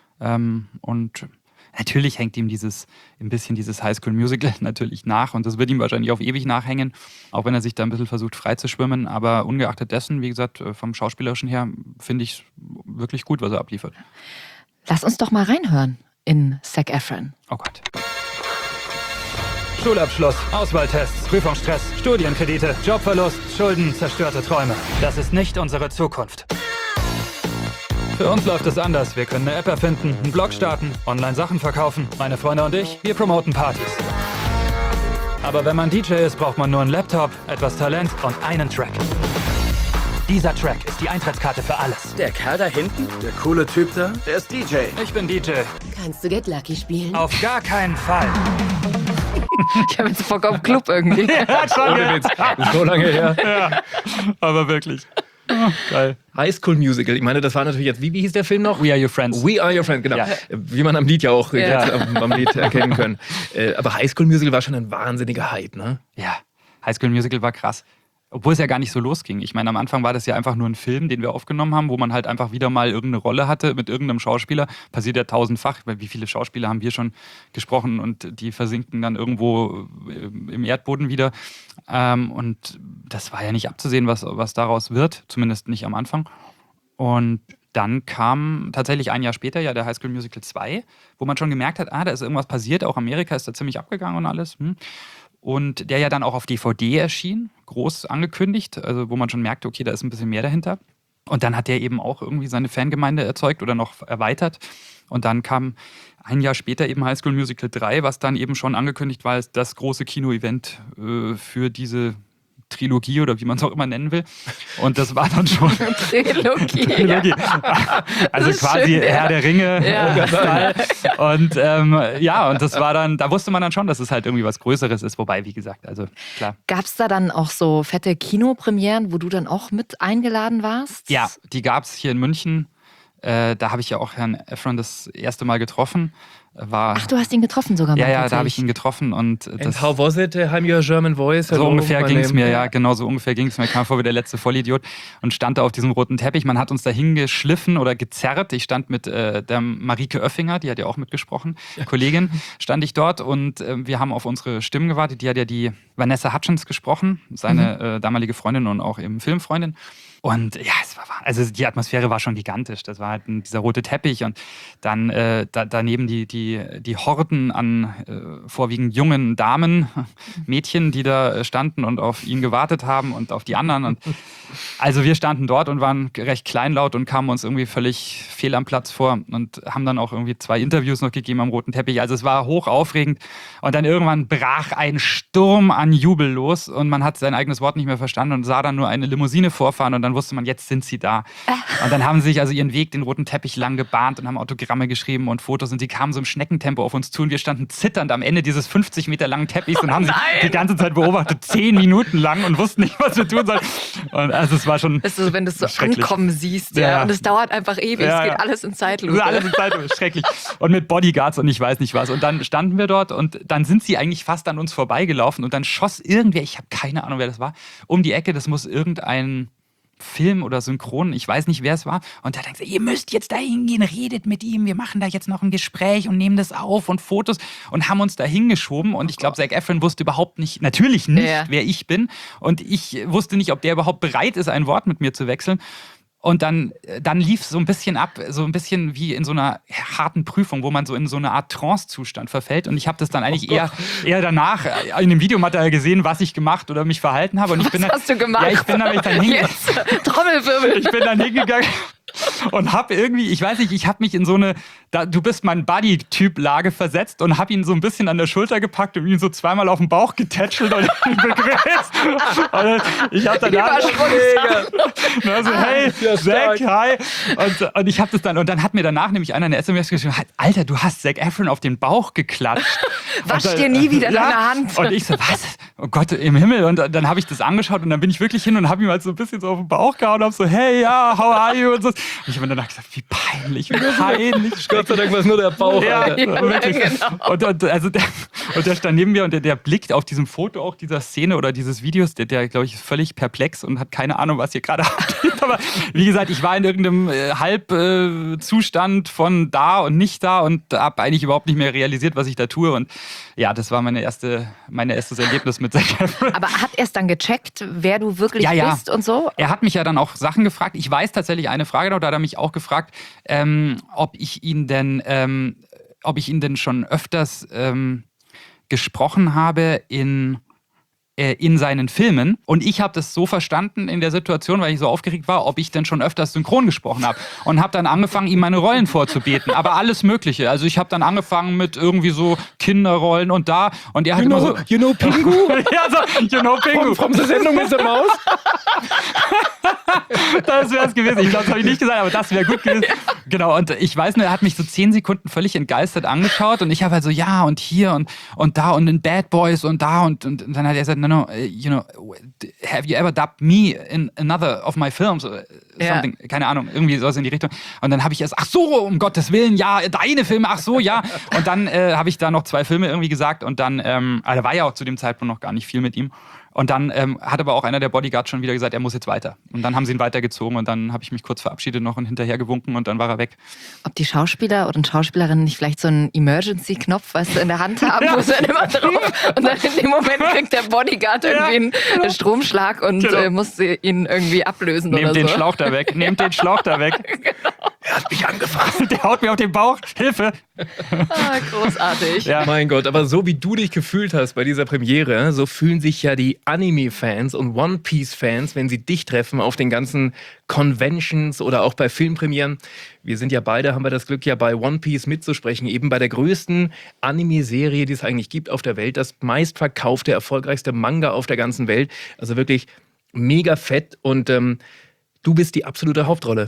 Und natürlich hängt ihm ein bisschen dieses Highschool-Musical natürlich nach und das wird ihm wahrscheinlich auf ewig nachhängen, auch wenn er sich da ein bisschen versucht frei zu schwimmen. Aber ungeachtet dessen, wie gesagt, vom Schauspielerischen her, finde ich es wirklich gut, was er abliefert. Lass uns doch mal reinhören in Zac Efron. Oh Gott. Schulabschluss, Auswahltests, Prüfungsstress, Studienkredite, Jobverlust, Schulden, zerstörte Träume. Das ist nicht unsere Zukunft. Für uns läuft es anders. Wir können eine App erfinden, einen Blog starten, online Sachen verkaufen. Meine Freunde und ich, wir promoten Partys. Aber wenn man DJ ist, braucht man nur einen Laptop, etwas Talent und einen Track. Dieser Track ist die Eintrittskarte für alles. Der Kerl da hinten? Der coole Typ da? Der ist DJ. Ich bin DJ. Kannst du Get Lucky spielen? Auf gar keinen Fall. Ich habe jetzt Bock auf Club irgendwie. Ohne Witz. So lange her. Aber wirklich. Oh, geil. High School Musical. Ich meine, das war natürlich jetzt, wie hieß der Film noch? We Are Your Friends. We Are Your Friend, genau. Ja. Wie man am Lied ja auch Ja. jetzt am Lied erkennen können. Aber High School Musical war schon ein wahnsinniger Hype, ne? Ja, High School Musical war krass. Obwohl es ja gar nicht so losging. Ich meine, am Anfang war das ja einfach nur ein Film, den wir aufgenommen haben, wo man halt einfach wieder mal irgendeine Rolle hatte mit irgendeinem Schauspieler. Passiert ja tausendfach, weil wie viele Schauspieler haben wir schon gesprochen und die versinken dann irgendwo im Erdboden wieder. Und das war ja nicht abzusehen, was daraus wird, zumindest nicht am Anfang. Und dann kam tatsächlich ein Jahr später ja der High School Musical 2, wo man schon gemerkt hat, da ist irgendwas passiert, auch Amerika ist da ziemlich abgegangen und alles. Und der ja dann auch auf DVD erschien, groß angekündigt, also wo man schon merkte, okay, da ist ein bisschen mehr dahinter. Und dann hat der eben auch irgendwie seine Fangemeinde erzeugt oder noch erweitert. Und dann kam ein Jahr später eben High School Musical 3, was dann eben schon angekündigt war als das große Kino-Event für diese Trilogie oder wie man es auch immer nennen will. Und das war dann schon Trilogie. Trilogie. Also Das ist quasi schön, ja. Herr der Ringe. Ja. Style. Und und das war dann, da wusste man dann schon, dass es halt irgendwie was Größeres ist. Wobei, wie gesagt, also klar. Gab es da dann auch so fette Kinopremieren, wo du dann auch mit eingeladen warst? Ja, die gab es hier in München. Da habe ich ja auch Herrn Efron das erste Mal getroffen. Ach, du hast ihn getroffen sogar mal. Ja, da habe tatsächlich. ich ihn getroffen und And how was it? I'm your German voice. so Hello, ungefähr my ging es name. mir, ja, genau so ungefähr ging es mir. Ich kam vor wie der letzte Vollidiot und stand da auf diesem roten Teppich. Man hat uns da hingeschliffen oder gezerrt. Ich stand mit der Marike Oeffinger, die hat ja auch mitgesprochen, Kollegin, stand ich dort und wir haben auf unsere Stimmen gewartet. Die hat ja die Vanessa Hutchins gesprochen, seine damalige Freundin und auch eben Filmfreundin. Und ja, also die Atmosphäre war schon gigantisch. Das war halt dieser rote Teppich und dann daneben die Horden an vorwiegend jungen Damen, Mädchen, die da standen und auf ihn gewartet haben und auf die anderen. Und also wir standen dort und waren recht kleinlaut und kamen uns irgendwie völlig fehl am Platz vor und haben dann auch irgendwie 2 Interviews noch gegeben am roten Teppich. Also es war hoch aufregend und dann irgendwann brach ein Sturm an Jubel los und man hat sein eigenes Wort nicht mehr verstanden und sah dann nur eine Limousine vorfahren und dann wusste man, jetzt sind sie da. Und dann haben sie sich also ihren Weg den roten Teppich lang gebahnt und haben Autogramme geschrieben und Fotos und sie kamen so im Schneckentempo auf uns zu und wir standen zitternd am Ende dieses 50 Meter langen Teppichs und haben sie die ganze Zeit beobachtet, 10 Minuten lang und wussten nicht, was wir tun sollen. Und also es war schon Ist so, wenn du es so schrecklich. ankommen siehst, ja. Ja. Und es dauert einfach ewig, Ja, es geht ja. alles in Zeitlupe. Alles in Zeitlupe, schrecklich. Und mit Bodyguards und ich weiß nicht was. Und dann standen wir dort und dann sind sie eigentlich fast an uns vorbeigelaufen und dann schoss irgendwer, ich habe keine Ahnung, wer das war, um die Ecke. Das muss irgendein Film oder Synchron, ich weiß nicht, wer es war. Und da denkt sie, ihr müsst jetzt da hingehen, redet mit ihm, wir machen da jetzt noch ein Gespräch und nehmen das auf und Fotos und haben uns da hingeschoben. Und ich glaube, Zac Efron wusste überhaupt nicht, natürlich nicht, wer ich bin. Und ich wusste nicht, ob der überhaupt bereit ist, ein Wort mit mir zu wechseln. Und dann lief es so ein bisschen ab, so ein bisschen wie in so einer harten Prüfung, wo man so in so eine Art Trance-Zustand verfällt. Und ich habe das dann eigentlich eher danach in dem Videomaterial gesehen, was ich gemacht oder mich verhalten habe. Und Was hast du gemacht? Ja, ich bin dann hingegangen. Trommelwirbel. Ich bin dann hingegangen und habe irgendwie, ich weiß nicht, ich habe mich in so eine, du bist mein Buddy-Typ-Lage versetzt und habe ihn so ein bisschen an der Schulter gepackt und ihn so zweimal auf den Bauch getätschelt und ihn begrüßt. Und ich habe dann so, hey, Zac, hi. Und ich habe das dann, und dann hat mir danach nämlich einer eine SMS geschrieben, Alter, du hast Zac Efron auf den Bauch geklatscht. Wasch dir nie wieder deine Hand. Und ich so, was? Oh Gott, im Himmel. Und dann habe ich das angeschaut und dann bin ich wirklich hin und habe ihm halt so ein bisschen so auf den Bauch gehauen und habe so, hey, ja, how are you? Und so. Und ich habe mir danach gesagt, wie peinlich, Gott sei Dank war es nur der Bauch. Ja, wirklich. Genau. Und der stand neben mir und der blickt auf diesem Foto auch dieser Szene oder dieses Videos, der glaube ich, ist völlig perplex und hat keine Ahnung, was hier gerade abgeht. Aber wie gesagt, ich war in irgendeinem Halbzustand von da und nicht da und habe eigentlich überhaupt nicht mehr realisiert, was ich da tue. Und ja, das war mein erstes Erlebnis mit Zac Efron. Aber hat er es dann gecheckt, wer du wirklich bist und so? Er hat mich ja dann auch Sachen gefragt. Ich weiß tatsächlich eine Frage noch, da hat er mich auch gefragt, ob ich ihn denn schon öfters gesprochen habe in seinen Filmen. Und ich habe das so verstanden in der Situation, weil ich so aufgeregt war, ob ich denn schon öfters synchron gesprochen habe. Und habe dann angefangen, ihm meine Rollen vorzubeten. Aber alles Mögliche. Also ich habe dann angefangen mit irgendwie so Kinderrollen und da. Und er hat immer so... You know Pingu? Ja, so, you know Pingu. Vom der Sendung mit der Maus? Das wäre es gewesen. Ich glaube, das habe ich nicht gesagt, aber das wäre gut gewesen. Genau, und ich weiß nur, er hat mich so 10 Sekunden völlig entgeistert angeschaut und ich habe halt so, ja, und hier und da und in Bad Boys und da und dann hat er gesagt, no, you know, have you ever dubbed me in another of my films? Something, keine Ahnung, irgendwie sowas in die Richtung. Und dann habe ich erst, ach so, um Gottes Willen, ja, deine Filme, ach so, ja. Und dann habe ich da noch 2 Filme irgendwie gesagt und dann, da war ja auch zu dem Zeitpunkt noch gar nicht viel mit ihm. Und dann hat aber auch einer der Bodyguards schon wieder gesagt, er muss jetzt weiter. Und dann haben sie ihn weitergezogen und dann habe ich mich kurz verabschiedet noch und hinterher gewunken und dann war er weg. Ob die Schauspieler oder Schauspielerinnen nicht vielleicht so einen Emergency-Knopf, weißt du, in der Hand haben, wo sie dann immer drauf und dann in dem Moment kriegt der Bodyguard irgendwie einen Stromschlag und muss ihn irgendwie ablösen Nehmt oder so. den Schlauch da weg, nehmt den Schlauch da weg. Genau. Er hat mich angefasst. Der haut mir auf den Bauch, Hilfe. Großartig. Ja. Mein Gott, aber so wie du dich gefühlt hast bei dieser Premiere, so fühlen sich ja die Anime-Fans und One-Piece-Fans, wenn sie dich treffen auf den ganzen Conventions oder auch bei Filmpremieren. Wir sind ja beide, haben wir das Glück, ja bei One Piece mitzusprechen, eben bei der größten Anime-Serie, die es eigentlich gibt auf der Welt, das meistverkaufte, erfolgreichste Manga auf der ganzen Welt. Also wirklich mega fett und du bist die absolute Hauptrolle.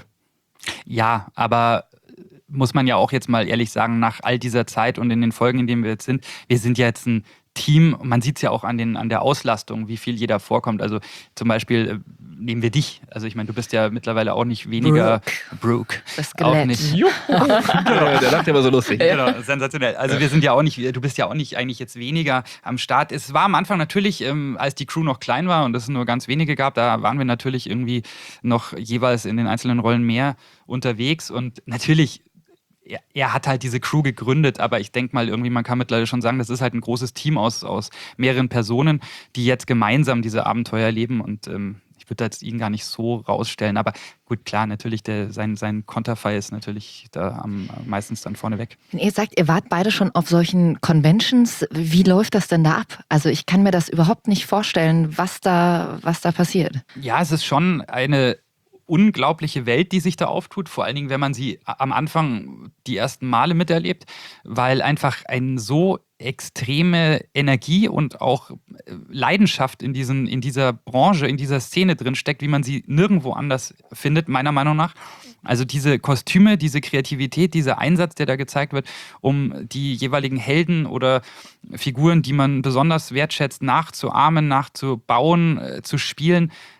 Ja, aber muss man ja auch jetzt mal ehrlich sagen, nach all dieser Zeit und in den Folgen, in denen wir jetzt sind, wir sind ja jetzt ein Team, man sieht es ja auch an der Auslastung, wie viel jeder vorkommt. Also zum Beispiel nehmen wir dich. Also ich meine, du bist ja mittlerweile auch nicht weniger Brooke. Das Skelett. Auch nicht. Genau. Der lacht aber so lustig. Genau, sensationell. Also wir sind ja auch nicht, du bist ja auch nicht eigentlich jetzt weniger am Start. Es war am Anfang natürlich, als die Crew noch klein war und es nur ganz wenige gab, da waren wir natürlich irgendwie noch jeweils in den einzelnen Rollen mehr unterwegs und natürlich er hat halt diese Crew gegründet, aber ich denke mal, irgendwie, man kann mittlerweile schon sagen, das ist halt ein großes Team aus mehreren Personen, die jetzt gemeinsam diese Abenteuer erleben und ich würde jetzt ihn gar nicht so rausstellen, aber gut, klar, natürlich, sein Konterfei ist natürlich da meistens dann vorne weg. Wenn ihr sagt, ihr wart beide schon auf solchen Conventions, wie läuft das denn da ab? Also ich kann mir das überhaupt nicht vorstellen, was da passiert. Ja, es ist schon eine unglaubliche Welt, die sich da auftut, vor allen Dingen, wenn man sie am Anfang die ersten Male miterlebt, weil einfach eine so extreme Energie und auch Leidenschaft in dieser Branche, in dieser Szene drin steckt, wie man sie nirgendwo anders findet, meiner Meinung nach. Also diese Kostüme, diese Kreativität, dieser Einsatz, der da gezeigt wird, um die jeweiligen Helden oder Figuren, die man besonders wertschätzt, nachzuahmen, nachzubauen, zu spielen.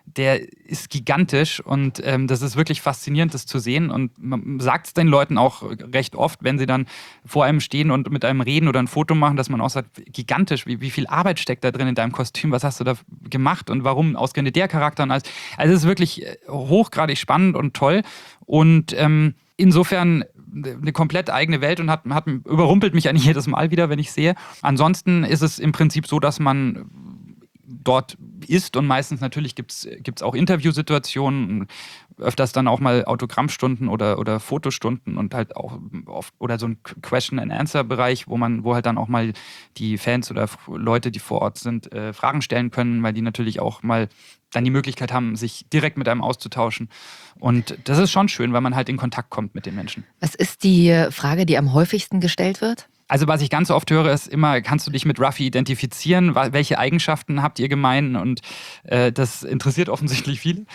der ist gigantisch und das ist wirklich faszinierend, das zu sehen. Und man sagt es den Leuten auch recht oft, wenn sie dann vor einem stehen und mit einem reden oder ein Foto machen, dass man auch sagt, gigantisch, wie viel Arbeit steckt da drin in deinem Kostüm, was hast du da gemacht und warum ausgerechnet der Charakter und alles. Also es ist wirklich hochgradig spannend und toll und insofern eine komplett eigene Welt und überrumpelt mich eigentlich jedes Mal wieder, wenn ich sehe. Ansonsten ist es im Prinzip so, dass man dort ist und meistens natürlich gibt's auch Interviewsituationen, öfters dann auch mal Autogrammstunden oder Fotostunden und halt auch oft oder so ein Question-and-Answer-Bereich, wo halt dann auch mal die Fans oder Leute, die vor Ort sind, Fragen stellen können, weil die natürlich auch mal dann die Möglichkeit haben, sich direkt mit einem auszutauschen. Und das ist schon schön, weil man halt in Kontakt kommt mit den Menschen. Was ist die Frage, die am häufigsten gestellt wird? Also was ich ganz oft höre, ist immer, kannst du dich mit Ruffy identifizieren? Welche Eigenschaften habt ihr gemein? Und das interessiert offensichtlich viele.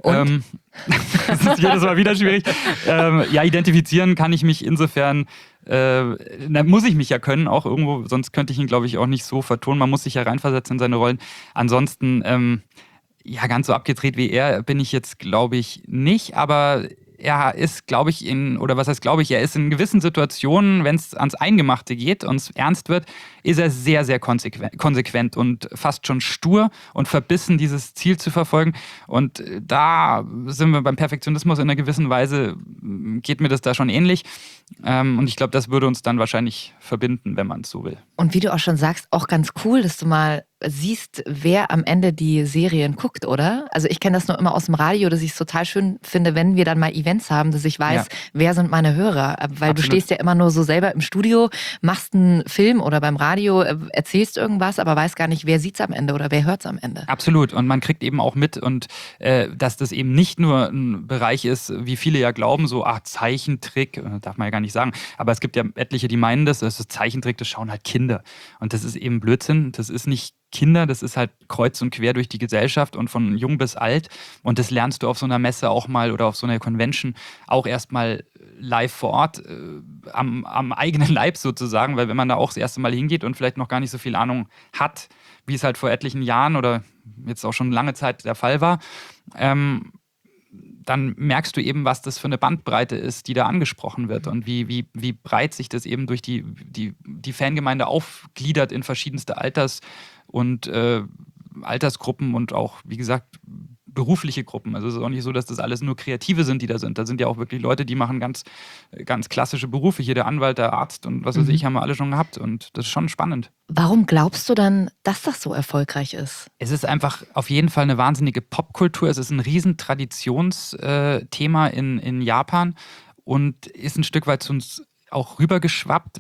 Das ist jedes Mal wieder schwierig. Ja, identifizieren kann ich mich insofern, muss ich mich ja können, auch irgendwo, sonst könnte ich ihn, glaube ich, auch nicht so vertonen. Man muss sich ja reinversetzen in seine Rollen. Ansonsten, ja, ganz so abgedreht wie er bin ich jetzt, glaube ich, nicht, aber er ist, glaube ich, er ist in gewissen Situationen, wenn es ans Eingemachte geht und es ernst wird, ist er sehr, sehr konsequent und fast schon stur und verbissen, dieses Ziel zu verfolgen. Und da sind wir beim Perfektionismus in einer gewissen Weise, geht mir das da schon ähnlich. Und ich glaube, das würde uns dann wahrscheinlich verbinden, wenn man es so will. Und wie du auch schon sagst, auch ganz cool, dass du mal siehst, wer am Ende die Serien guckt, oder? Also ich kenne das nur immer aus dem Radio, dass ich es total schön finde, wenn wir dann mal Events haben, dass ich weiß, wer sind meine Hörer. Weil Absolut. Du stehst ja immer nur so selber im Studio, machst einen Film oder beim Radio, erzählst irgendwas, aber weißt gar nicht, wer sieht's am Ende oder wer hört's am Ende. Absolut. Und man kriegt eben auch mit, und dass das eben nicht nur ein Bereich ist, wie viele ja glauben, so Zeichentrick, darf man ja gar nicht sagen, aber es gibt ja etliche, die meinen das ist Zeichentrick, das schauen halt Kinder. Und das ist eben Blödsinn, das ist nicht Kinder, das ist halt kreuz und quer durch die Gesellschaft und von jung bis alt. Und das lernst du auf so einer Messe auch mal oder auf so einer Convention auch erstmal live vor Ort, am eigenen Leib sozusagen, weil wenn man da auch das erste Mal hingeht und vielleicht noch gar nicht so viel Ahnung hat, wie es halt vor etlichen Jahren oder jetzt auch schon lange Zeit der Fall war, dann merkst du eben, was das für eine Bandbreite ist, die da angesprochen wird und wie breit sich das eben durch die Fangemeinde aufgliedert in verschiedenste Altersgruppen und auch, wie gesagt, berufliche Gruppen. Also es ist auch nicht so, dass das alles nur Kreative sind, die da sind. Da sind ja auch wirklich Leute, die machen ganz, ganz klassische Berufe. Hier der Anwalt, der Arzt und was weiß ich, haben wir alle schon gehabt. Und das ist schon spannend. Warum glaubst du dann, dass das so erfolgreich ist? Es ist einfach auf jeden Fall eine wahnsinnige Popkultur. Es ist ein riesen Traditionsthema in Japan und ist ein Stück weit zu uns auch rübergeschwappt.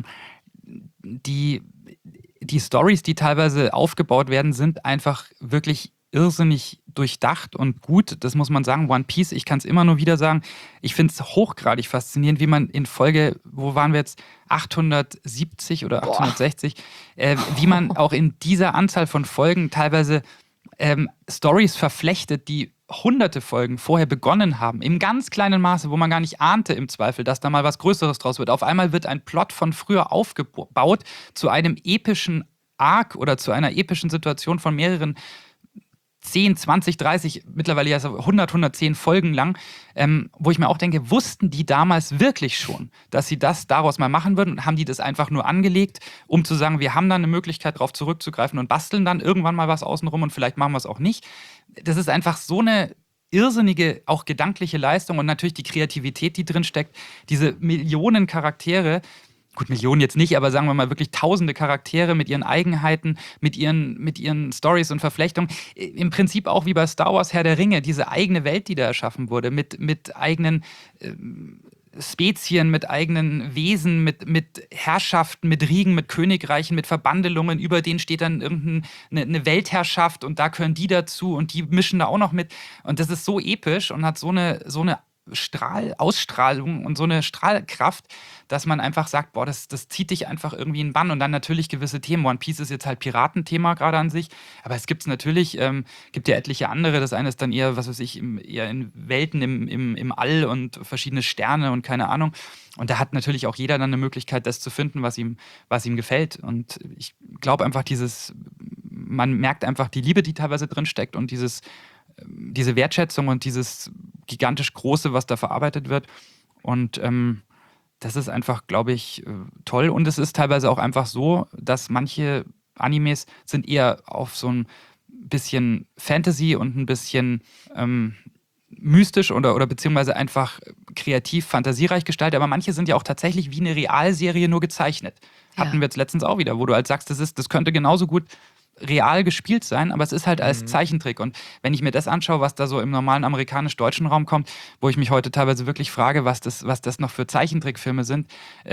Die Storys, die teilweise aufgebaut werden, sind einfach wirklich irrsinnig durchdacht und gut. Das muss man sagen. One Piece, ich kann es immer nur wieder sagen, ich finde es hochgradig faszinierend, wie man in Folge, wo waren wir jetzt, 870 oder 860, wie man auch in dieser Anzahl von Folgen teilweise Storys verflechtet, die hunderte Folgen vorher begonnen haben, im ganz kleinen Maße, wo man gar nicht ahnte im Zweifel, dass da mal was Größeres draus wird. Auf einmal wird ein Plot von früher aufgebaut zu einem epischen Arc oder zu einer epischen Situation von mehreren 10, 20, 30, mittlerweile ja 100, 110 Folgen lang, wo ich mir auch denke, wussten die damals wirklich schon, dass sie das daraus mal machen würden und haben die das einfach nur angelegt, um zu sagen, wir haben da eine Möglichkeit, darauf zurückzugreifen und basteln dann irgendwann mal was außenrum und vielleicht machen wir es auch nicht. Das ist einfach so eine irrsinnige, auch gedankliche Leistung und natürlich die Kreativität, die drin steckt, diese Millionen Charaktere, gut, Millionen jetzt nicht, aber sagen wir mal wirklich tausende Charaktere mit ihren Eigenheiten, mit ihren Storys und Verflechtungen. Im Prinzip auch wie bei Star Wars Herr der Ringe, diese eigene Welt, die da erschaffen wurde, mit eigenen Spezien, mit eigenen Wesen, mit Herrschaften, mit Riegen, mit Königreichen, mit Verbandelungen, über denen steht dann irgendeine Weltherrschaft und da gehören die dazu und die mischen da auch noch mit. Und das ist so episch und hat so eine Ausstrahlung und so eine Strahlkraft, dass man einfach sagt, boah, das zieht dich einfach irgendwie in den Bann. Und dann natürlich gewisse Themen. One Piece ist jetzt halt Piratenthema gerade an sich, aber es gibt es natürlich, gibt ja etliche andere. Das eine ist dann eher, was weiß ich, eher in Welten im All und verschiedene Sterne und keine Ahnung. Und da hat natürlich auch jeder dann eine Möglichkeit, das zu finden, was ihm gefällt. Und ich glaube einfach man merkt einfach die Liebe, die teilweise drin steckt und dieses diese Wertschätzung und dieses gigantisch Große, was da verarbeitet wird. Und das ist einfach, glaube ich, toll. Und es ist teilweise auch einfach so, dass manche Animes sind eher auf so ein bisschen Fantasy und ein bisschen mystisch oder beziehungsweise einfach kreativ, fantasiereich gestaltet. Aber manche sind ja auch tatsächlich wie eine Realserie nur gezeichnet. Hatten wir jetzt letztens auch wieder, wo du halt sagst, das könnte genauso gut real gespielt sein, aber es ist halt als Zeichentrick. Und wenn ich mir das anschaue, was da so im normalen amerikanisch-deutschen Raum kommt, wo ich mich heute teilweise wirklich frage, was das noch für Zeichentrickfilme sind,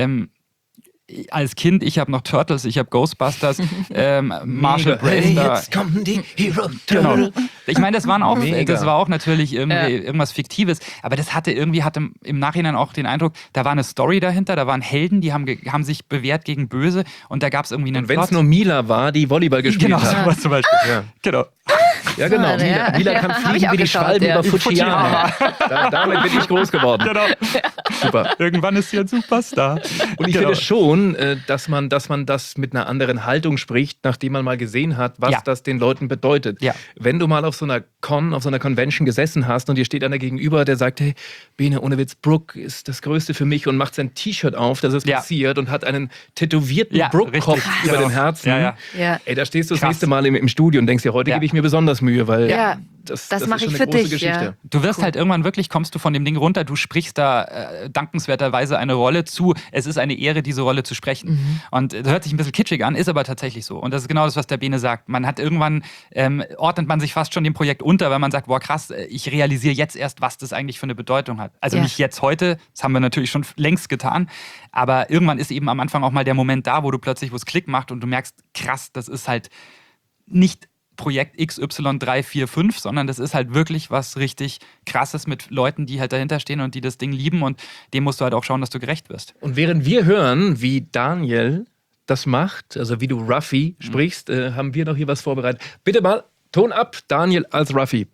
als Kind, ich habe noch Turtles, ich habe Ghostbusters, Marshall Bracer. Jetzt kommen die Hero Genau. Turtles. Ich meine, das war auch natürlich irgendwas Fiktives, aber das hatte im Nachhinein auch den Eindruck, da war eine Story dahinter, da waren Helden, die haben sich bewährt gegen Böse und da gab es irgendwie einen Und wenn es Plot. nur Mila war, die Volleyball gespielt Genau, hat. sowas zum Beispiel. Ja. Genau. Ja, genau. So, ja. Mila kann Hab ich fliegen auch wie die geschaut, Schwalben ja. über Fujiyama. Damit bin ich groß geworden. Genau. Super. Irgendwann ist sie ein Superstar. Und ich finde schon, dass man das mit einer anderen Haltung spricht, nachdem man mal gesehen hat, was das den Leuten bedeutet. Ja. Wenn du mal auf so einer Convention gesessen hast und dir steht einer gegenüber, der sagt, hey, Bene, ohne Witz, Brooke ist das Größte für mich und macht sein T-Shirt auf, dass es passiert und hat einen tätowierten Brooke-Kopf über dem Herzen. Ja. Ey, da stehst du das Krass. nächste Mal im Studio und denkst dir, heute gebe ich mir besonders Mühe, weil das mach ist ich schon für eine große dich, Geschichte. ja. Du wirst halt irgendwann wirklich, kommst du von dem Ding runter, du sprichst da dankenswerterweise eine Rolle zu. Es ist eine Ehre, diese Rolle zu sprechen. Und das hört sich ein bisschen kitschig an, ist aber tatsächlich so. Und das ist genau das, was der Bene sagt. Man hat irgendwann, ordnet man sich fast schon dem Projekt unter, weil man sagt, boah krass, ich realisiere jetzt erst, was das eigentlich für eine Bedeutung hat. Also nicht jetzt heute, das haben wir natürlich schon längst getan, aber irgendwann ist eben am Anfang auch mal der Moment da, wo es Klick macht und du merkst, krass, das ist halt nicht Projekt XY345, sondern das ist halt wirklich was richtig Krasses mit Leuten, die halt dahinter stehen und die das Ding lieben und dem musst du halt auch schauen, dass du gerecht wirst. Und während wir hören, wie Daniel das macht, also wie du Ruffy sprichst, haben wir noch hier was vorbereitet. Bitte mal, Ton ab, Daniel als Ruffy.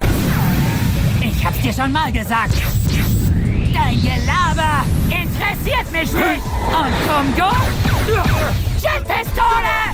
Ich hab's dir schon mal gesagt. Dein Gelaber interessiert mich nicht. Und Kongo? Jetpistole!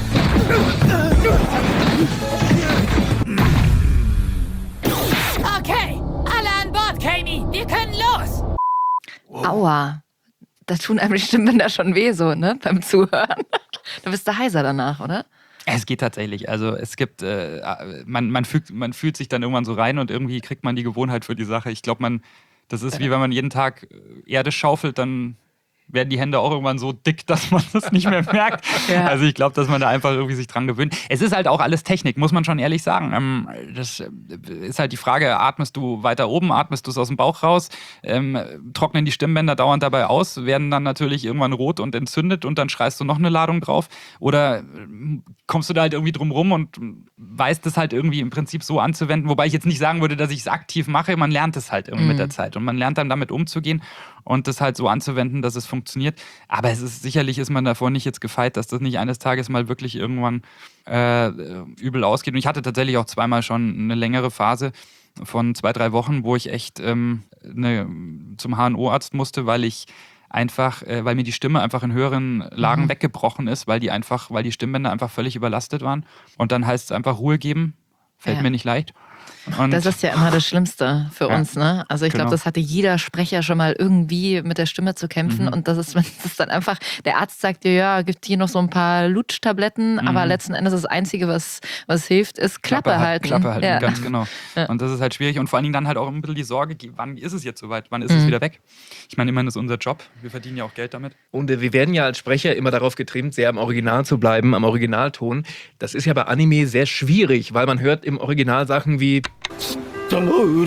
Okay, alle an Bord, Kami. Wir können los. Aua. Da tun einem die Stimmbänder schon weh, so, ne? Beim Zuhören. Da bist du heiser danach, oder? Es geht tatsächlich. Also es gibt, man fühlt sich dann irgendwann so rein und irgendwie kriegt man die Gewohnheit für die Sache. Ich glaube, das ist wie wenn man jeden Tag Erde schaufelt, dann werden die Hände auch irgendwann so dick, dass man das nicht mehr merkt. Ja. Also ich glaube, dass man da einfach irgendwie sich dran gewöhnt. Es ist halt auch alles Technik, muss man schon ehrlich sagen. Das ist halt die Frage, atmest du weiter oben, atmest du es aus dem Bauch raus, trocknen die Stimmbänder dauernd dabei aus, werden dann natürlich irgendwann rot und entzündet und dann schreist du noch eine Ladung drauf oder kommst du da halt irgendwie drum rum und weißt es halt irgendwie im Prinzip so anzuwenden, wobei ich jetzt nicht sagen würde, dass ich es aktiv mache, man lernt es halt irgendwie mit der Zeit und man lernt dann damit umzugehen und das halt so anzuwenden, dass es funktioniert. Aber sicherlich ist man davor nicht jetzt gefeit, dass das nicht eines Tages mal wirklich irgendwann übel ausgeht. Und ich hatte tatsächlich auch zweimal schon eine längere Phase von 2-3 Wochen, wo ich echt zum HNO-Arzt musste, weil mir die Stimme einfach in höheren Lagen weggebrochen ist, weil die Stimmbänder einfach völlig überlastet waren. Und dann heißt es einfach Ruhe geben, fällt mir nicht leicht. Und das ist ja immer das Schlimmste für uns, ne? Also ich glaube, das hatte jeder Sprecher schon mal irgendwie mit der Stimme zu kämpfen. Und das ist, wenn es dann einfach, der Arzt sagt dir, ja, gibt hier noch so ein paar Lutschtabletten, aber letzten Endes das Einzige, was hilft, ist Klappe halten. Klappe halten, ja. ganz genau. Ja. Und das ist halt schwierig und vor allen Dingen dann halt auch ein bisschen die Sorge, wann ist es jetzt soweit, wann ist es wieder weg? Ich meine, immerhin ist unser Job, wir verdienen ja auch Geld damit. Und wir werden ja als Sprecher immer darauf getrimmt, sehr am Original zu bleiben, am Originalton. Das ist ja bei Anime sehr schwierig, weil man hört im Original Sachen wie ちょっ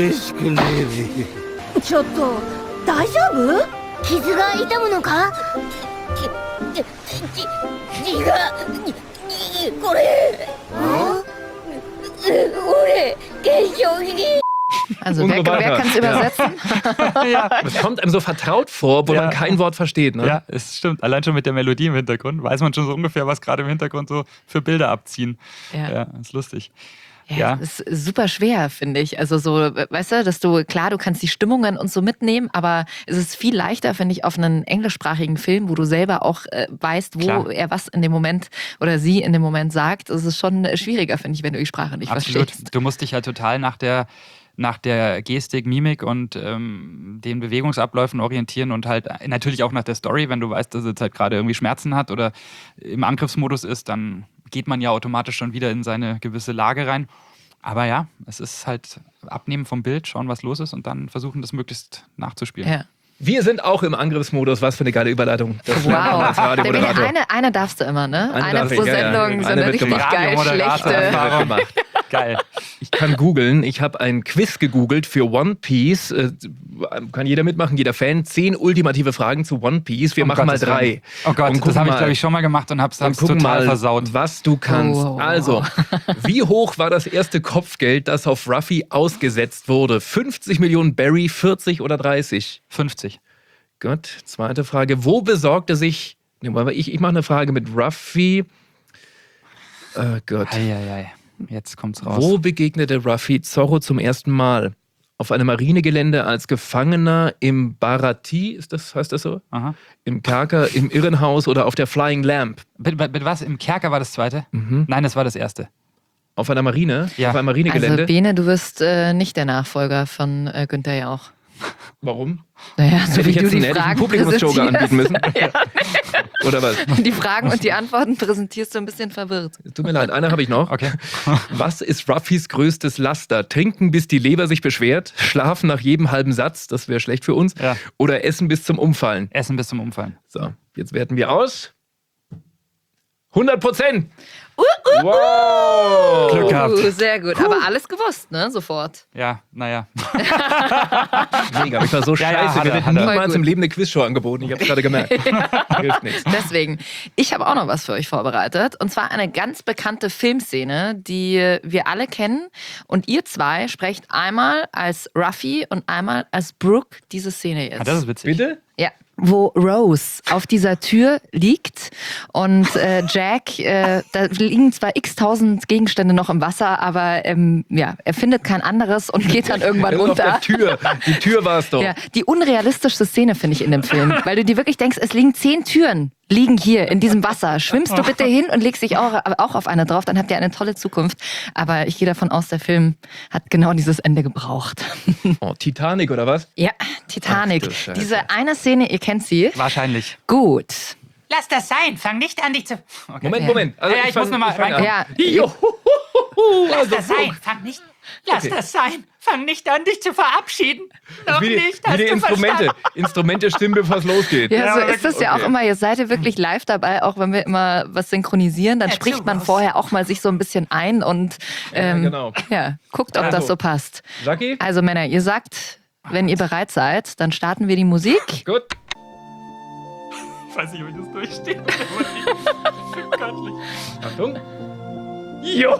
と大丈夫？傷が痛むのか？血がこれ。俺化粧品。 Also wer kann es übersetzen? Ja. Es kommt einem so vertraut vor, wo man kein Wort versteht. Ne? Ja, es stimmt. Allein schon mit der Melodie im Hintergrund weiß man schon so ungefähr, was gerade im Hintergrund so für Bilder abziehen. Ja, ist lustig. Ja. Das ist super schwer, finde ich. Also so, weißt du, du kannst die Stimmungen und so mitnehmen, aber es ist viel leichter, finde ich, auf einen englischsprachigen Film, wo du selber auch weißt, wo Klar. er was in dem Moment oder sie in dem Moment sagt. Es ist schon schwieriger, finde ich, wenn du die Sprache nicht Absolut. verstehst. Du musst dich ja total nach der Gestik, Mimik und den Bewegungsabläufen orientieren und halt natürlich auch nach der Story. Wenn du weißt, dass es halt gerade irgendwie Schmerzen hat oder im Angriffsmodus ist, dann geht man ja automatisch schon wieder in seine gewisse Lage rein. Aber ja, es ist halt abnehmen vom Bild, schauen, was los ist und dann versuchen, das möglichst nachzuspielen. Ja. Wir sind auch im Angriffsmodus. Was für eine geile Überleitung. Das lernt man als Wow. Radiomoderator. Eine darfst du immer, ne? Eine Eine darf pro ich, ja, ja. Sendung, so Eine eine wird richtig gemacht. geil Radiomoderator. schlechte. Wird gemacht. Geil. Ich kann googeln. Ich habe ein Quiz gegoogelt für One Piece. Kann jeder mitmachen, jeder Fan. 10 ultimative Fragen zu One Piece. Wir machen mal Gottes 3. Willen. Oh Gott, Und das habe ich, gucken glaube ich, schon mal gemacht und hab's gucken total mal, versaut. was du kannst. Oh. Also, wie hoch war das erste Kopfgeld, das auf Ruffy ausgesetzt wurde? 50 Millionen Barry, 40 oder 30? 50. Gut, zweite Frage. Wo besorgte sich... Ich mache eine Frage mit Ruffy. Oh Gott. Eieiei. Jetzt kommt's raus. Wo begegnete Ruffy Zorro zum ersten Mal? Auf einem Marinegelände als Gefangener im Barati, heißt das so? Aha. Im Kerker, im Irrenhaus oder auf der Flying Lamp? Mit was? Im Kerker war das zweite? Nein, das war das erste. Auf einer Marine? Ja. Auf einem Also Marinegelände? Bene, du wirst nicht der Nachfolger von Günther Jauch. Warum? Naja, so Hätte wie ich du jetzt die einen Fragen Publikumsjoker anbieten müssen? präsentierst. Oder was? Die Fragen und die Antworten präsentierst du ein bisschen verwirrt. Tut mir leid, eine habe ich noch. Okay. Was ist Ruffys größtes Laster? Trinken, bis die Leber sich beschwert? Schlafen nach jedem halben Satz? Das wäre schlecht für uns. Ja. Oder essen bis zum Umfallen? Essen bis zum Umfallen. So, jetzt werten wir aus. 100%! Wow! Glück gehabt. Sehr gut. Aber alles gewusst, ne? Sofort. Ja, naja. Mega, ich war so Ja, ja, scheiße. hat Mir er, wird hat er. niemals Voll im gut. Leben eine Quizshow angeboten. Ich habe es gerade gemerkt. Hilft nichts. Deswegen, ich habe auch noch was für euch vorbereitet. Und zwar eine ganz bekannte Filmszene, die wir alle kennen. Und ihr zwei sprecht einmal als Ruffy und einmal als Brooke diese Szene jetzt. Ah, das ist witzig. Bitte? Ja, wo Rose auf dieser Tür liegt und Jack, da liegen zwar x-tausend Gegenstände noch im Wasser, aber er findet kein anderes und geht dann irgendwann Das ist runter. auf der Tür. Die Tür war es doch. Ja, die unrealistischste Szene finde ich in dem Film, weil du dir wirklich denkst, es liegen 10 Türen liegen hier in diesem Wasser. Schwimmst du bitte hin und legst dich auch auf eine drauf, dann habt ihr eine tolle Zukunft. Aber ich gehe davon aus, der Film hat genau dieses Ende gebraucht. Oh, Titanic oder was? Ja, Titanic. Ach du Scheiße. Diese eine Szene, ihr kennt sie. Wahrscheinlich. Gut. Lass das sein. Fang nicht an, dich zu... Moment. Also Ja, ich muss noch mal fang rein- an. Ja, Lass Also, das sein. Fang nicht... Lass Okay. das sein. Fang nicht an, dich zu verabschieden. Noch wie nicht. die Hast du Instrumente. verstanden? Instrumente stimmen, bevor es losgeht. ja, so ist es ja Okay. auch immer. Ihr seid ja wirklich live dabei, auch wenn wir immer was synchronisieren, dann Ja, spricht man Rose. vorher auch mal sich so ein bisschen ein und genau. guckt, ob Also. das so passt. Saki? Also Männer, ihr sagt, wenn ihr bereit seid, dann starten wir die Musik. Gut. Ich weiß nicht, ob ich das durchstehe. Göttlich. Achtung. Jo.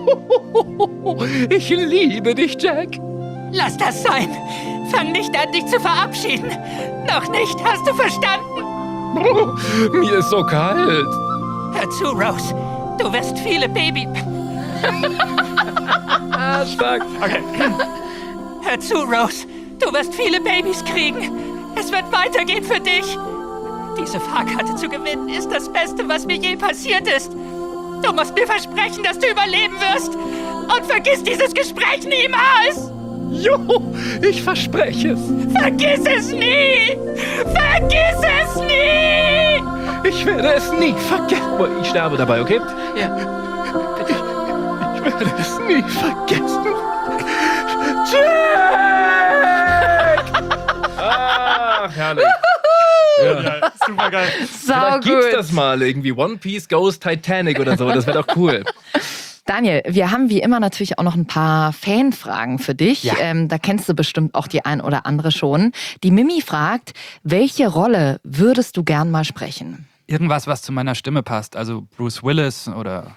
Ich liebe dich, Jack. Lass das sein. Fang nicht an, dich zu verabschieden. Noch nicht. Hast du verstanden? Mir ist so kalt. Hör zu, Rose. Du wirst viele Stark. Okay. Hör zu, Rose. Du wirst viele Babys kriegen. Es wird weitergehen für dich. Diese Fahrkarte zu gewinnen ist das Beste, was mir je passiert ist. Du musst mir versprechen, dass du überleben wirst. Und vergiss dieses Gespräch niemals. Jo, ich verspreche es. Vergiss es nie. Vergiss es nie. Ich werde es nie vergessen. Aber ich sterbe dabei, okay? Ja. Ich werde es nie vergessen. Jack! Ach, herrlich. Ja. Super geil. Vielleicht gibt's das mal irgendwie. One Piece Goes Titanic oder so. Das wäre doch cool. Daniel, wir haben wie immer natürlich auch noch ein paar Fanfragen für dich. Ja. Da kennst du bestimmt auch die ein oder andere schon. Die Mimi fragt, welche Rolle würdest du gern mal sprechen? Irgendwas, was zu meiner Stimme passt. Also Bruce Willis oder.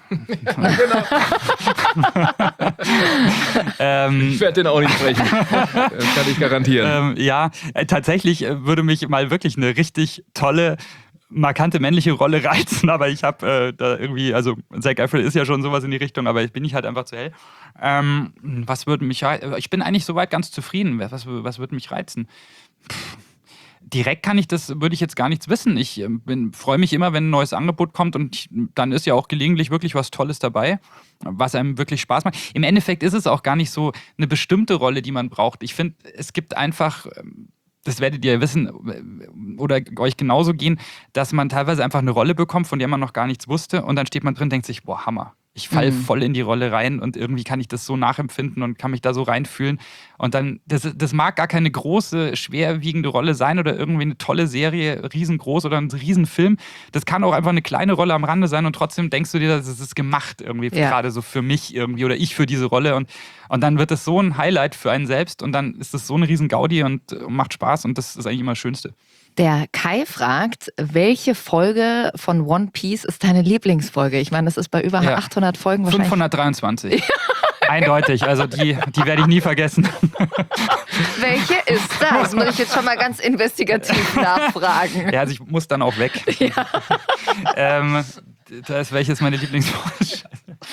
Ich werde den auch nicht sprechen. Das kann ich garantieren. Tatsächlich würde mich mal wirklich eine richtig tolle markante männliche Rolle reizen, aber ich habe da irgendwie, also Zac Efron ist ja schon sowas in die Richtung, aber ich bin nicht halt einfach zu hell. Was würde mich reizen? Ich bin eigentlich soweit ganz zufrieden. Was würde mich reizen? Direkt würde ich jetzt gar nichts wissen. Ich freue mich immer, wenn ein neues Angebot kommt und dann ist ja auch gelegentlich wirklich was Tolles dabei, was einem wirklich Spaß macht. Im Endeffekt ist es auch gar nicht so eine bestimmte Rolle, die man braucht. Ich finde, es gibt einfach, das werdet ihr wissen oder euch genauso gehen, dass man teilweise einfach eine Rolle bekommt, von der man noch gar nichts wusste und dann steht man drin und denkt sich, boah, Hammer. Ich falle voll in die Rolle rein und irgendwie kann ich das so nachempfinden und kann mich da so reinfühlen. Und dann, das mag gar keine große, schwerwiegende Rolle sein oder irgendwie eine tolle Serie, riesengroß oder ein Riesenfilm. Das kann auch einfach eine kleine Rolle am Rande sein und trotzdem denkst du dir, das ist gemacht irgendwie, gerade so für mich irgendwie oder ich für diese Rolle. Und dann wird es so ein Highlight für einen selbst und dann ist es so eine riesen Gaudi und macht Spaß und das ist eigentlich immer das Schönste. Der Kai fragt, welche Folge von One Piece ist deine Lieblingsfolge? Ich meine, das ist bei über 800 Folgen wahrscheinlich. 523. Eindeutig, also die werde ich nie vergessen. Welche ist das? Muss ich jetzt schon mal ganz investigativ nachfragen. Ja, also ich muss dann auch weg. Ja. Welches meine Lieblingsfolge?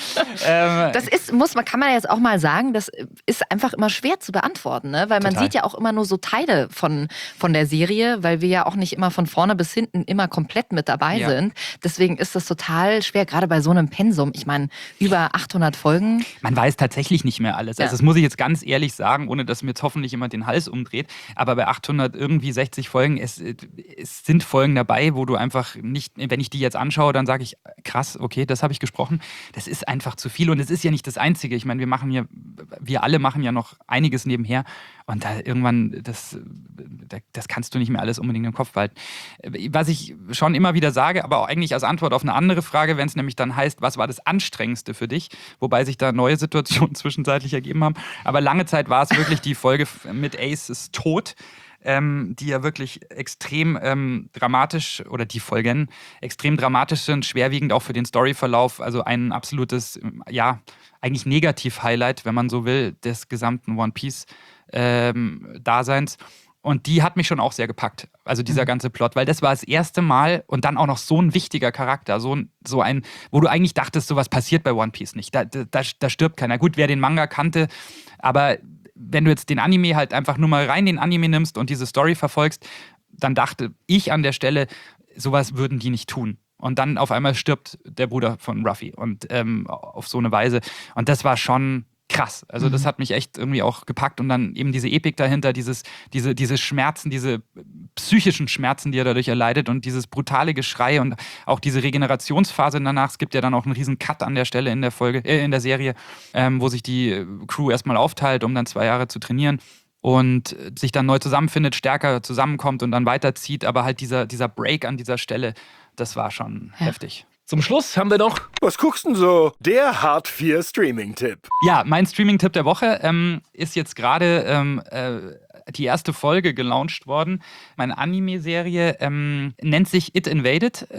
Das ist, kann man jetzt auch mal sagen, das ist einfach immer schwer zu beantworten, ne? Weil man sieht ja auch immer nur so Teile von der Serie, weil wir ja auch nicht immer von vorne bis hinten immer komplett mit dabei sind. Deswegen ist das total schwer, gerade bei so einem Pensum. Ich meine, über 800 Folgen. Man weiß tatsächlich nicht mehr alles. Also das muss ich jetzt ganz ehrlich sagen, ohne dass mir jetzt hoffentlich jemand den Hals umdreht. Aber bei 860 Folgen, es sind Folgen dabei, wo du einfach nicht, wenn ich die jetzt anschaue, dann sage ich, krass, okay, das habe ich gesprochen. Das ist einfach zu viel und es ist ja nicht das Einzige. Ich meine, wir alle machen ja noch einiges nebenher und da irgendwann, das kannst du nicht mehr alles unbedingt im Kopf behalten. Was ich schon immer wieder sage, aber auch eigentlich als Antwort auf eine andere Frage, wenn es nämlich dann heißt, was war das Anstrengendste für dich? Wobei sich da neue Situationen zwischenzeitlich ergeben haben. Aber lange Zeit war es wirklich die Folge mit Aces Tod, die ja wirklich extrem dramatisch, oder die Folgen extrem dramatisch sind, schwerwiegend auch für den Storyverlauf. Also ein absolutes, eigentlich Negativ-Highlight, wenn man so will, des gesamten One Piece-Daseins. Und die hat mich schon auch sehr gepackt, also dieser ganze Plot, weil das war das erste Mal und dann auch noch so ein wichtiger Charakter, so ein, wo du eigentlich dachtest, sowas passiert bei One Piece nicht. Da stirbt keiner. Gut, wer den Manga kannte, aber wenn du jetzt den Anime halt einfach nur mal rein den Anime nimmst und diese Story verfolgst, dann dachte ich an der Stelle, sowas würden die nicht tun. Und dann auf einmal stirbt der Bruder von Ruffy und auf so eine Weise. Und das war schon krass. Also das hat mich echt irgendwie auch gepackt und dann eben diese Epik dahinter, diese Schmerzen, diese psychischen Schmerzen, die er dadurch erleidet und dieses brutale Geschrei und auch diese Regenerationsphase danach. Es gibt ja dann auch einen riesen Cut an der Stelle in der Serie, wo sich die Crew erstmal aufteilt, um dann 2 Jahre zu trainieren und sich dann neu zusammenfindet, stärker zusammenkommt und dann weiterzieht. Aber halt dieser Break an dieser Stelle, das war schon heftig. Zum Schluss haben wir noch... Was guckst denn so? Der Hard 4 Streaming-Tipp. Ja, mein Streaming-Tipp der Woche ist jetzt gerade die erste Folge gelauncht worden. Meine Anime-Serie nennt sich It Invaded.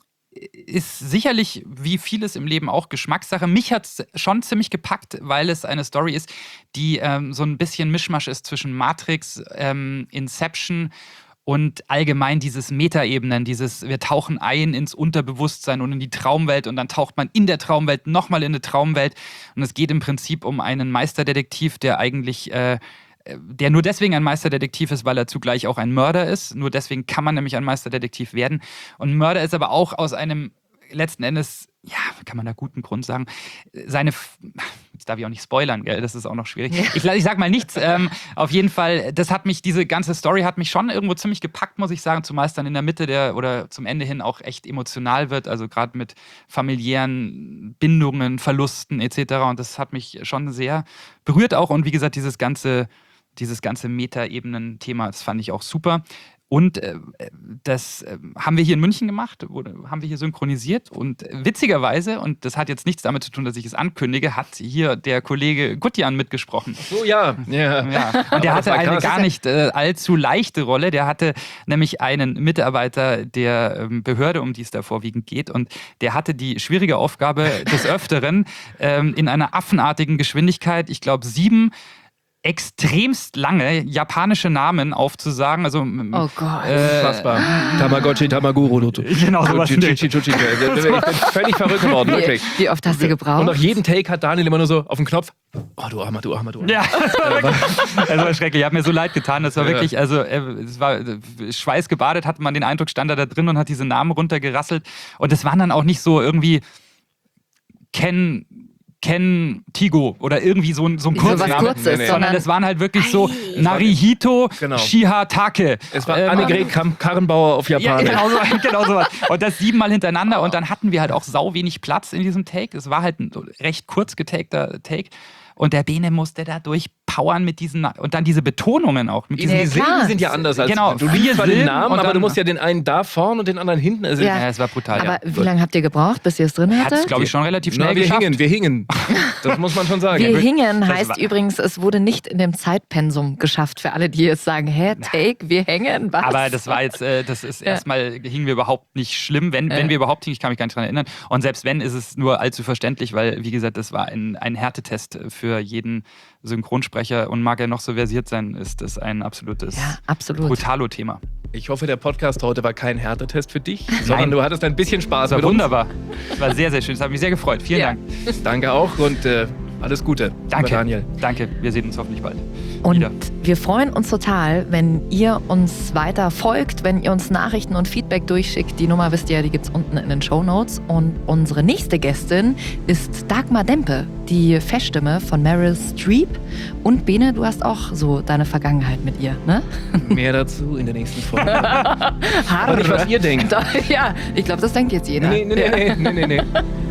Ist sicherlich, wie vieles im Leben, auch Geschmackssache. Mich hat es schon ziemlich gepackt, weil es eine Story ist, die so ein bisschen Mischmasch ist zwischen Matrix, Inception und allgemein dieses Metaebenen, wir tauchen ein ins Unterbewusstsein und in die Traumwelt und dann taucht man in der Traumwelt nochmal in eine Traumwelt. Und es geht im Prinzip um einen Meisterdetektiv, der eigentlich, der nur deswegen ein Meisterdetektiv ist, weil er zugleich auch ein Mörder ist. Nur deswegen kann man nämlich ein Meisterdetektiv werden. Und Mörder ist aber auch aus einem, letzten Endes, kann man da guten Grund sagen, jetzt darf ich auch nicht spoilern, gell? Das ist auch noch schwierig. Ich sag mal nichts. Auf jeden Fall, diese ganze Story hat mich schon irgendwo ziemlich gepackt, muss ich sagen, zumal es dann in der Mitte oder zum Ende hin auch echt emotional wird, also gerade mit familiären Bindungen, Verlusten etc. Und das hat mich schon sehr berührt auch. Und wie gesagt, dieses ganze Meta-Ebenen-Thema, das fand ich auch super. Und das haben wir hier in München gemacht, haben wir hier synchronisiert. Und witzigerweise, und das hat jetzt nichts damit zu tun, dass ich es ankündige, hat hier der Kollege Gutjan mitgesprochen. Oh ja. Und der hatte eine gar nicht allzu leichte Rolle. Der hatte nämlich einen Mitarbeiter der Behörde, um die es da vorwiegend geht. Und der hatte die schwierige Aufgabe des Öfteren, in einer affenartigen Geschwindigkeit, ich glaube 7 extremst lange japanische Namen aufzusagen. Also, Oh Gott. Unfassbar. Tamagotchi, Tamaguru. Genau, sowas. Ich bin völlig verrückt geworden, wirklich. Wie oft hast du gebraucht? Und nach jedem Take hat Daniel immer nur so auf den Knopf. Oh, du Armer, du Armer, du Armer. Ja, das war schrecklich. Ich habe mir so leid getan. Das war wirklich, also es war schweißgebadet, hatte man den Eindruck, stand er da drin und hat diese Namen runtergerasselt. Und es waren dann auch nicht so irgendwie Ken Tigo oder irgendwie so ein Kurzname, sondern es waren halt wirklich so Narihito Shihatake. Es war Annegret Karrenbauer auf Japanisch. Ja, genau so was. Und das 7-mal hintereinander und dann hatten wir halt auch sau wenig Platz in diesem Take. Es war halt ein recht kurz getakter Take. Und der Bene musste da durchpowern mit diesen, und dann diese Betonungen auch. Mit diesen die Silben sind ja anders als du liest zwar den Namen, aber du musst ja den einen da vorne und den anderen hinten. Also es war brutal. Aber wie lange habt ihr gebraucht, bis ihr es drin hattet? Hat es, glaube ich, schon relativ schnell geschafft. Wir hingen. Das muss man schon sagen. Wir hingen heißt übrigens, es wurde nicht in dem Zeitpensum geschafft. Für alle, die jetzt sagen, Take, wir hängen, was? Aber das war jetzt, das ist erstmal, hingen wir überhaupt nicht schlimm. Wenn wir überhaupt hingen, ich kann mich gar nicht dran erinnern. Und selbst wenn, ist es nur allzu verständlich, weil, wie gesagt, das war ein Härtetest für jeden Synchronsprecher und mag er noch so versiert sein, ist das ein absolutes Brutalo-Thema. Ich hoffe, der Podcast heute war kein Härtetest für dich, sondern du hattest ein bisschen Spaß mit uns. Wunderbar. Das war sehr, sehr schön. Das hat mich sehr gefreut. Vielen Dank. Danke auch und alles Gute. Danke, Daniel. Danke. Wir sehen uns hoffentlich bald. Und wieder. Wir freuen uns total, wenn ihr uns weiter folgt, wenn ihr uns Nachrichten und Feedback durchschickt. Die Nummer wisst ihr ja, die gibt's unten in den Shownotes. Und unsere nächste Gästin ist Dagmar Dempe, die Feststimme von Meryl Streep. Und Bene, du hast auch so deine Vergangenheit mit ihr, ne? Mehr dazu in der nächsten Folge. Aber nicht, was ihr denkt. Ja, ich glaube, das denkt jetzt jeder. Nee.